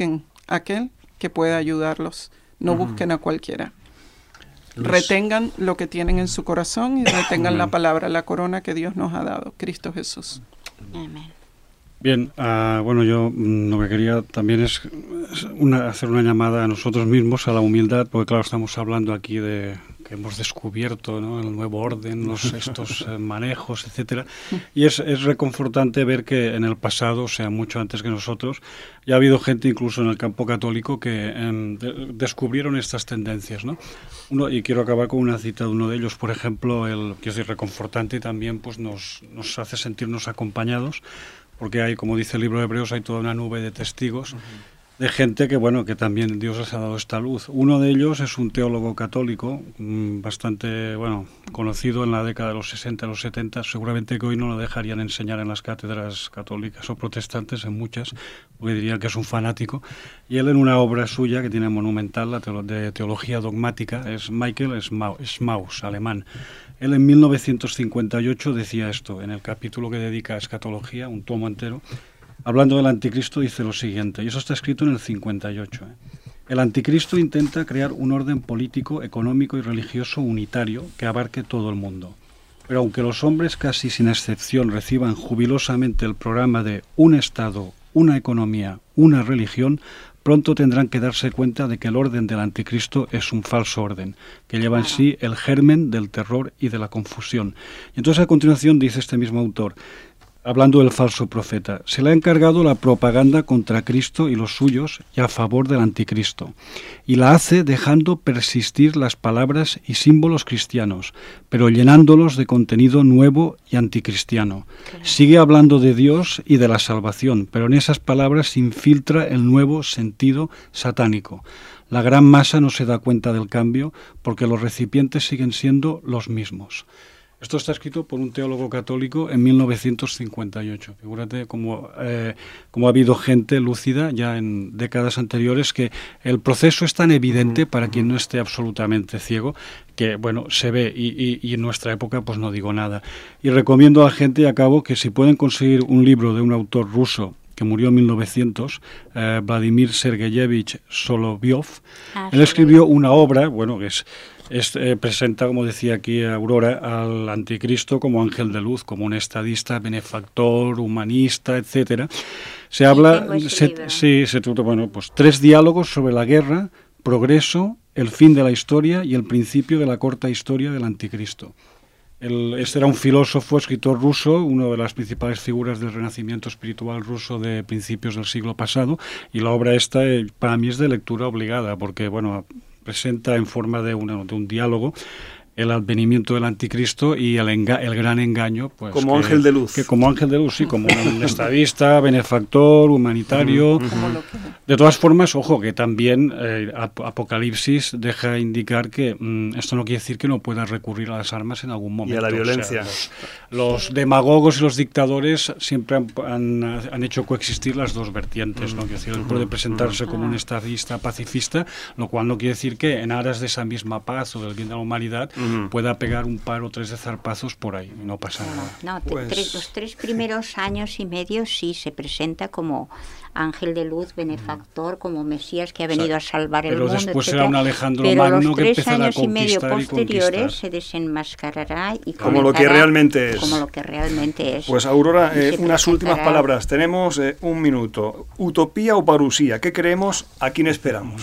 aquel que pueda ayudarlos. No uh-huh. busquen a cualquiera. Luis. Retengan lo que tienen en su corazón y retengan la palabra, la corona que Dios nos ha dado, Cristo Jesús. Amén. Bien, uh, bueno, yo mm, lo que quería también es una, hacer una llamada a nosotros mismos, a la humildad, porque claro, estamos hablando aquí de que hemos descubierto, ¿no?, el nuevo orden, los, estos eh, manejos, etcétera, y es, es reconfortante ver que en el pasado, o sea, mucho antes que nosotros, ya ha habido gente incluso en el campo católico que eh, de, descubrieron estas tendencias, ¿no? Uno, y quiero acabar con una cita de uno de ellos, por ejemplo, el que es reconfortante y también pues nos, nos hace sentirnos acompañados, porque hay, como dice el libro de Hebreos, hay toda una nube de testigos uh-huh. de gente que, bueno, que también Dios les ha dado esta luz. Uno de ellos es un teólogo católico, mmm, bastante, bueno, conocido en la década de los sesenta, los setenta, seguramente que hoy no lo dejarían enseñar en las cátedras católicas o protestantes, en muchas, porque dirían que es un fanático, y él en una obra suya que tiene monumental, la teolo- de teología dogmática, es Michael Schmaus, alemán. Él en mil novecientos cincuenta y ocho decía esto, en el capítulo que dedica a escatología, un tomo entero, hablando del anticristo, dice lo siguiente, y eso está escrito en el cincuenta y ocho. ¿eh? El anticristo intenta crear un orden político, económico y religioso unitario que abarque todo el mundo. Pero aunque los hombres casi sin excepción reciban jubilosamente el programa de un Estado, una economía, una religión, pronto tendrán que darse cuenta de que el orden del anticristo es un falso orden, que lleva en sí el germen del terror y de la confusión. Y entonces a continuación dice este mismo autor, hablando del falso profeta, se le ha encargado la propaganda contra Cristo y los suyos y a favor del anticristo, y la hace dejando persistir las palabras y símbolos cristianos, pero llenándolos de contenido nuevo y anticristiano. Sigue hablando de Dios y de la salvación, pero en esas palabras se infiltra el nuevo sentido satánico. La gran masa no se da cuenta del cambio porque los recipientes siguen siendo los mismos. Esto está escrito por un teólogo católico en mil novecientos cincuenta y ocho. Figúrate cómo, eh, cómo ha habido gente lúcida ya en décadas anteriores que el proceso es tan evidente para quien no esté absolutamente ciego que, bueno, se ve y, y, y en nuestra época pues no digo nada. Y recomiendo a la gente, y acabo, que si pueden conseguir un libro de un autor ruso que murió en mil novecientos, eh, Vladimir Sergeyevich Solovyov, ah, él escribió una obra, bueno, que es... Es, eh, presenta, como decía aquí Aurora, al anticristo como ángel de luz, como un estadista, benefactor, humanista, etcétera. Se habla, se, sí, se trata, bueno, pues tres diálogos sobre la guerra, progreso, el fin de la historia y el principio de la corta historia del anticristo. El, este era un filósofo, escritor ruso, una de las principales figuras del renacimiento espiritual ruso de principios del siglo pasado, y la obra esta eh, para mí es de lectura obligada, porque, bueno, presenta en forma de, una, de un diálogo el advenimiento del anticristo y el, enga el gran engaño, pues como que, ángel de luz, que como ángel de luz, sí, como un estadista, benefactor, humanitario. Uh-huh. De todas formas, ojo, que también eh, ap Apocalipsis deja indicar que mmm, esto no quiere decir que no pueda recurrir a las armas en algún momento. Y a la violencia. O sea, los, los demagogos y los dictadores siempre han, han, han hecho coexistir las dos vertientes, uh-huh. ¿no? Quiere decir, él puede presentarse uh-huh. como un estadista pacifista, lo cual no quiere decir que en aras de esa misma paz o del bien de la humanidad uh-huh. pueda pegar un par o tres de zarpazos por ahí, y no pasa nada. No, pues... tres, los tres primeros años y medio sí se presenta como ángel de luz, benefactor, como Mesías que ha venido o sea, a salvar el pero mundo, después etcétera. Será un Alejandro pero Magno los que tres empezará años a y medio posteriores y se desenmascarará y como lo que realmente es. Como lo que realmente es. Pues Aurora, eh, unas últimas palabras. Tenemos eh, un minuto. ¿Utopía o parusía? ¿Qué creemos? ¿A quién esperamos?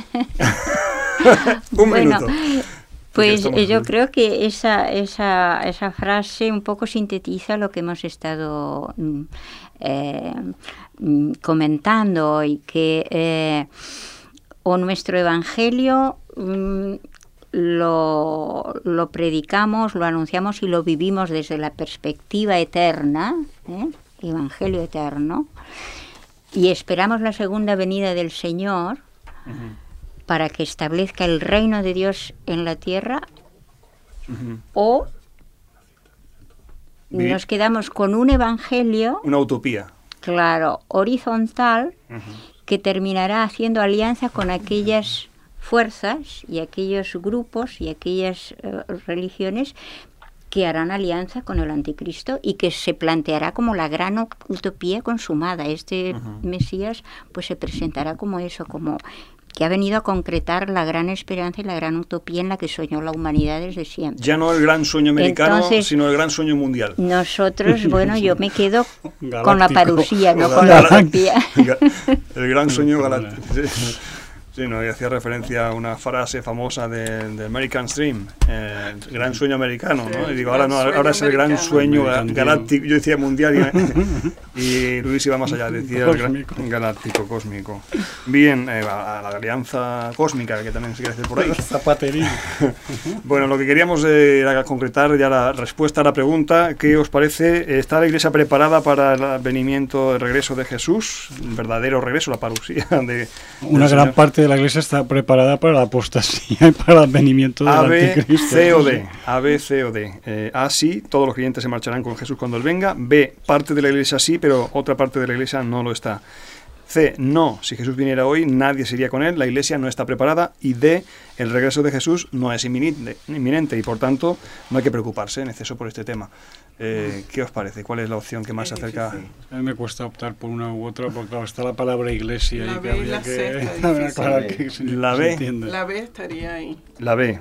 un bueno, minuto. Pues eh, yo creo que esa, esa, esa frase un poco sintetiza lo que hemos estado eh, comentando, y que eh, o nuestro evangelio mm, lo, lo predicamos, lo anunciamos y lo vivimos desde la perspectiva eterna, ¿eh? Evangelio eterno, y esperamos la segunda venida del Señor uh-huh. para que establezca el reino de Dios en la tierra, uh-huh. o Bien. nos quedamos con un evangelio, una utopía, claro, horizontal, uh-huh. que terminará haciendo alianza con aquellas fuerzas y aquellos grupos y aquellas uh, religiones que harán alianza con el anticristo y que se planteará como la gran utopía consumada. Este uh-huh. Mesías pues se presentará como eso, como que ha venido a concretar la gran esperanza y la gran utopía en la que soñó la humanidad desde siempre. Ya no el gran sueño americano, Entonces, sino el gran sueño mundial. Nosotros, bueno, yo me quedo galáctico. Con la parusía, no con la utopía. El gran sueño galáctico. Sí, no, y hacía referencia a una frase famosa de, de American Dream, eh, el gran sueño americano, ¿no? Y digo, ahora no, ahora es el gran sueño galáctico, yo decía mundial, y, y Luis iba más allá, decía el gran, galáctico, cósmico. Bien, eh, a la alianza cósmica, que también se quiere decir por ahí. Zapatería. Bueno, lo que queríamos eh, era concretar ya la respuesta a la pregunta, ¿qué os parece? ¿Está la Iglesia preparada para el venimiento, el regreso de Jesús? El verdadero regreso, la parusía de... Una gran Señor. Parte de la Iglesia está preparada para la apostasía y para el venimiento del A, B, anticristo. C o D. A, B, C o D. Eh, A, sí, todos los creyentes se marcharán con Jesús cuando Él venga. B, parte de la Iglesia sí, pero otra parte de la Iglesia no lo está. C, no, si Jesús viniera hoy, nadie se iría con Él, la Iglesia no está preparada. Y D, el regreso de Jesús no es inminente, inminente y por tanto no hay que preocuparse en exceso por este tema. Eh, ¿Qué os parece? ¿Cuál es la opción que más se acerca? A mí me cuesta optar por una u otra porque claro, está la palabra iglesia la y B que y la habría C que, está claro, que se, la se B entiende. La B estaría ahí. La B.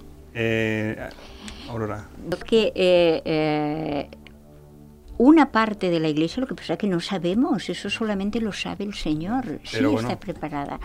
Eh, Aurora. Que eh, eh, una parte de la Iglesia, lo que pasa es que no sabemos, eso solamente lo sabe el Señor, sí Pero bueno. Está preparada.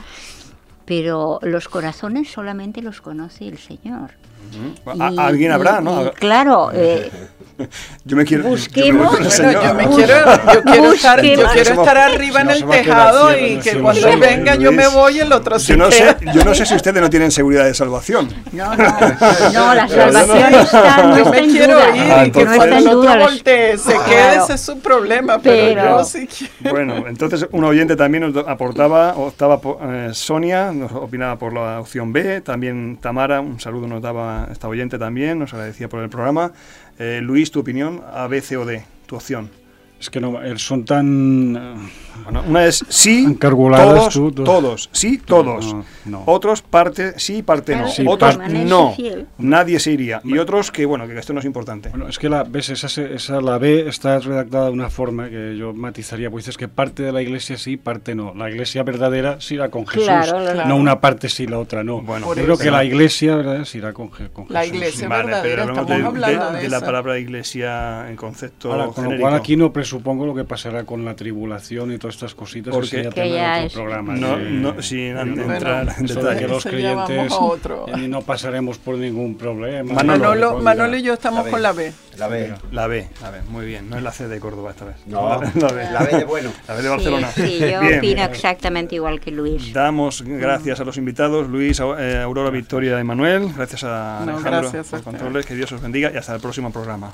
Pero los corazones solamente los conoce el Señor. Uh-huh. Y, alguien habrá, y, ¿no? Y, claro. Eh, yo me quiero. Busquemos. Yo, me bueno, yo me quiero, yo quiero estar, yo quiero estar arriba en el tejado y que cuando él venga yo me voy y el otro se yo no queda. sé, yo no sé si ustedes no tienen seguridad de salvación. No, no, no, la salvación está, no yo está me en quiero duda. ir Ah, y que entonces- cuando el No está en otro duda. voltee se Claro. quede, ese es su problema, pero, Pero- yo sí quiero. Bueno, entonces un oyente también nos aportaba, optaba por, eh, Sonia, nos opinaba por la opción B, también Tamara, un saludo nos daba esta oyente también, nos agradecía por el programa. Eh, Luis, tu opinión, A, B, C o D, tu opción. Es que no, son tan... Bueno, una es sí, Encargoladas todos, tú, tú. todos, sí, todos. No, no. Otros parte sí, parte no. Sí, Otros permanece no. fiel. Nadie se iría. Y otros que, bueno, que esto no es importante. Bueno, es que la, ves, esa, se- esa, la B está redactada de una forma que yo matizaría, pues dices que parte de la iglesia sí, parte no. La iglesia verdadera sí irá con Jesús, Claro, claro. no una parte sí, la otra no. Bueno, yo Por creo eso. que la iglesia ¿verdad? sí irá con, Je- con La Jesús. iglesia sí. Vale, verdadera, pero hablamos estamos de, hablando de- de de la eso. palabra iglesia en concepto Ahora, con lo genérico. cual aquí no presupongo lo que pasará con la tribulación y todas estas cositas, Porque- que sería Que tema ya de es- otro programa. No, sí. no, sin an- Bueno, entrar en eso de detalle. que los Eso ya vamos creyentes a otro. eh, no pasaremos por ningún problema. Manolo. Manolo, Con- Manolo y yo estamos La con B. la B. La B. La B, la B, muy bien. No es la C de Córdoba esta vez. No, la, la B. la B de bueno. La B de Sí, Barcelona. sí, yo Bien. opino exactamente igual que Luis. Damos gracias a los invitados, Luis, eh, Aurora, Victoria y Manuel. Gracias a No, Alejandro gracias a por ustedes. controles. Que Dios os bendiga y hasta el próximo programa.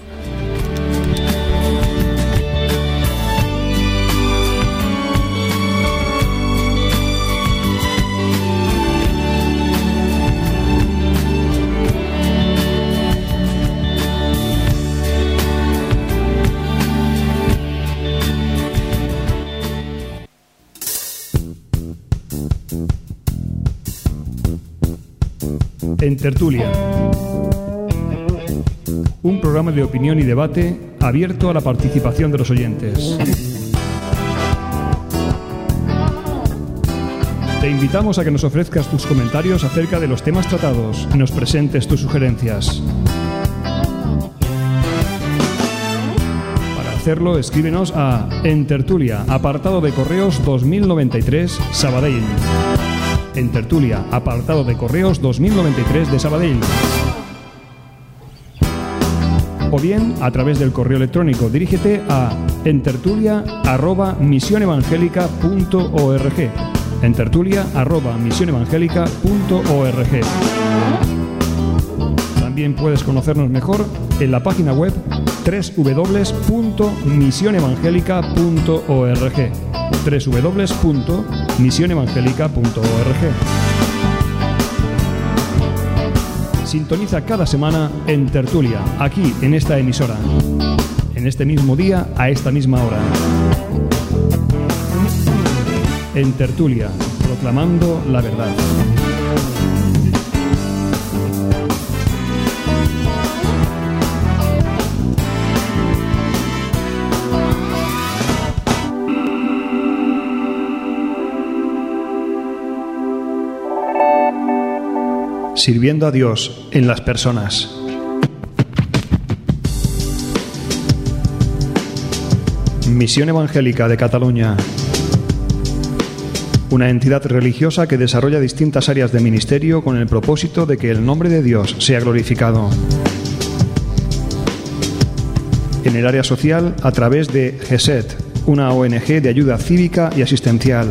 En Tertulia. Un programa de opinión y debate abierto a la participación de los oyentes. Te invitamos a que nos ofrezcas tus comentarios acerca de los temas tratados y nos presentes tus sugerencias. Para hacerlo, escríbenos a En Tertulia, apartado de correos dos mil noventa y tres, Sabadell. En Tertulia, apartado de correos dos mil noventa y tres de Sabadell. O bien, a través del correo electrónico, dirígete a entertulia arroba misionevangelica punto org. entertulia arroba misionevangelica punto org. También puedes conocernos mejor en la página web doble u doble u doble u punto misionevangelica punto org. doble u doble u doble u punto misionevangelica punto org. Sintoniza cada semana en Tertulia, aquí en esta emisora, en este mismo día, a esta misma hora. En Tertulia, proclamando la verdad. Sirviendo a Dios en las personas. Misión Evangélica de Cataluña. Una entidad religiosa que desarrolla distintas áreas de ministerio con el propósito de que el nombre de Dios sea glorificado. En el área social, a través de GESET, una O N G de ayuda cívica y asistencial.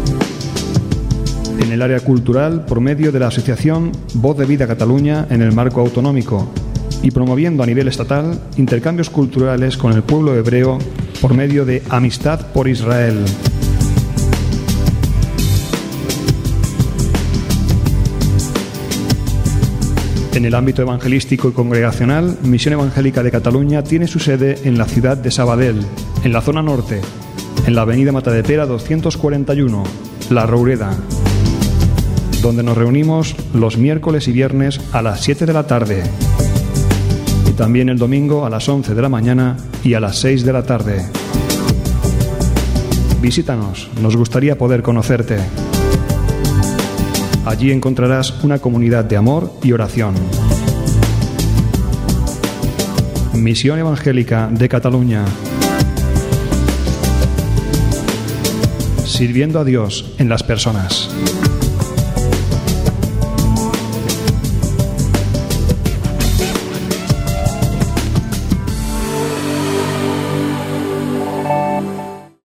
En el área cultural, por medio de la asociación Voz de Vida Cataluña en el marco autonómico, y promoviendo a nivel estatal intercambios culturales con el pueblo hebreo por medio de Amistad por Israel. En el ámbito evangelístico y congregacional, Misión Evangélica de Cataluña tiene su sede en la ciudad de Sabadell, en la zona norte, en la avenida Matadepera doscientos cuarenta y uno, La Roureda, donde nos reunimos los miércoles y viernes a las siete de la tarde y también el domingo a las once de la mañana y a las seis de la tarde. Visítanos, nos gustaría poder conocerte. Allí encontrarás una comunidad de amor y oración. Misión Evangélica de Cataluña. Sirviendo a Dios en las personas.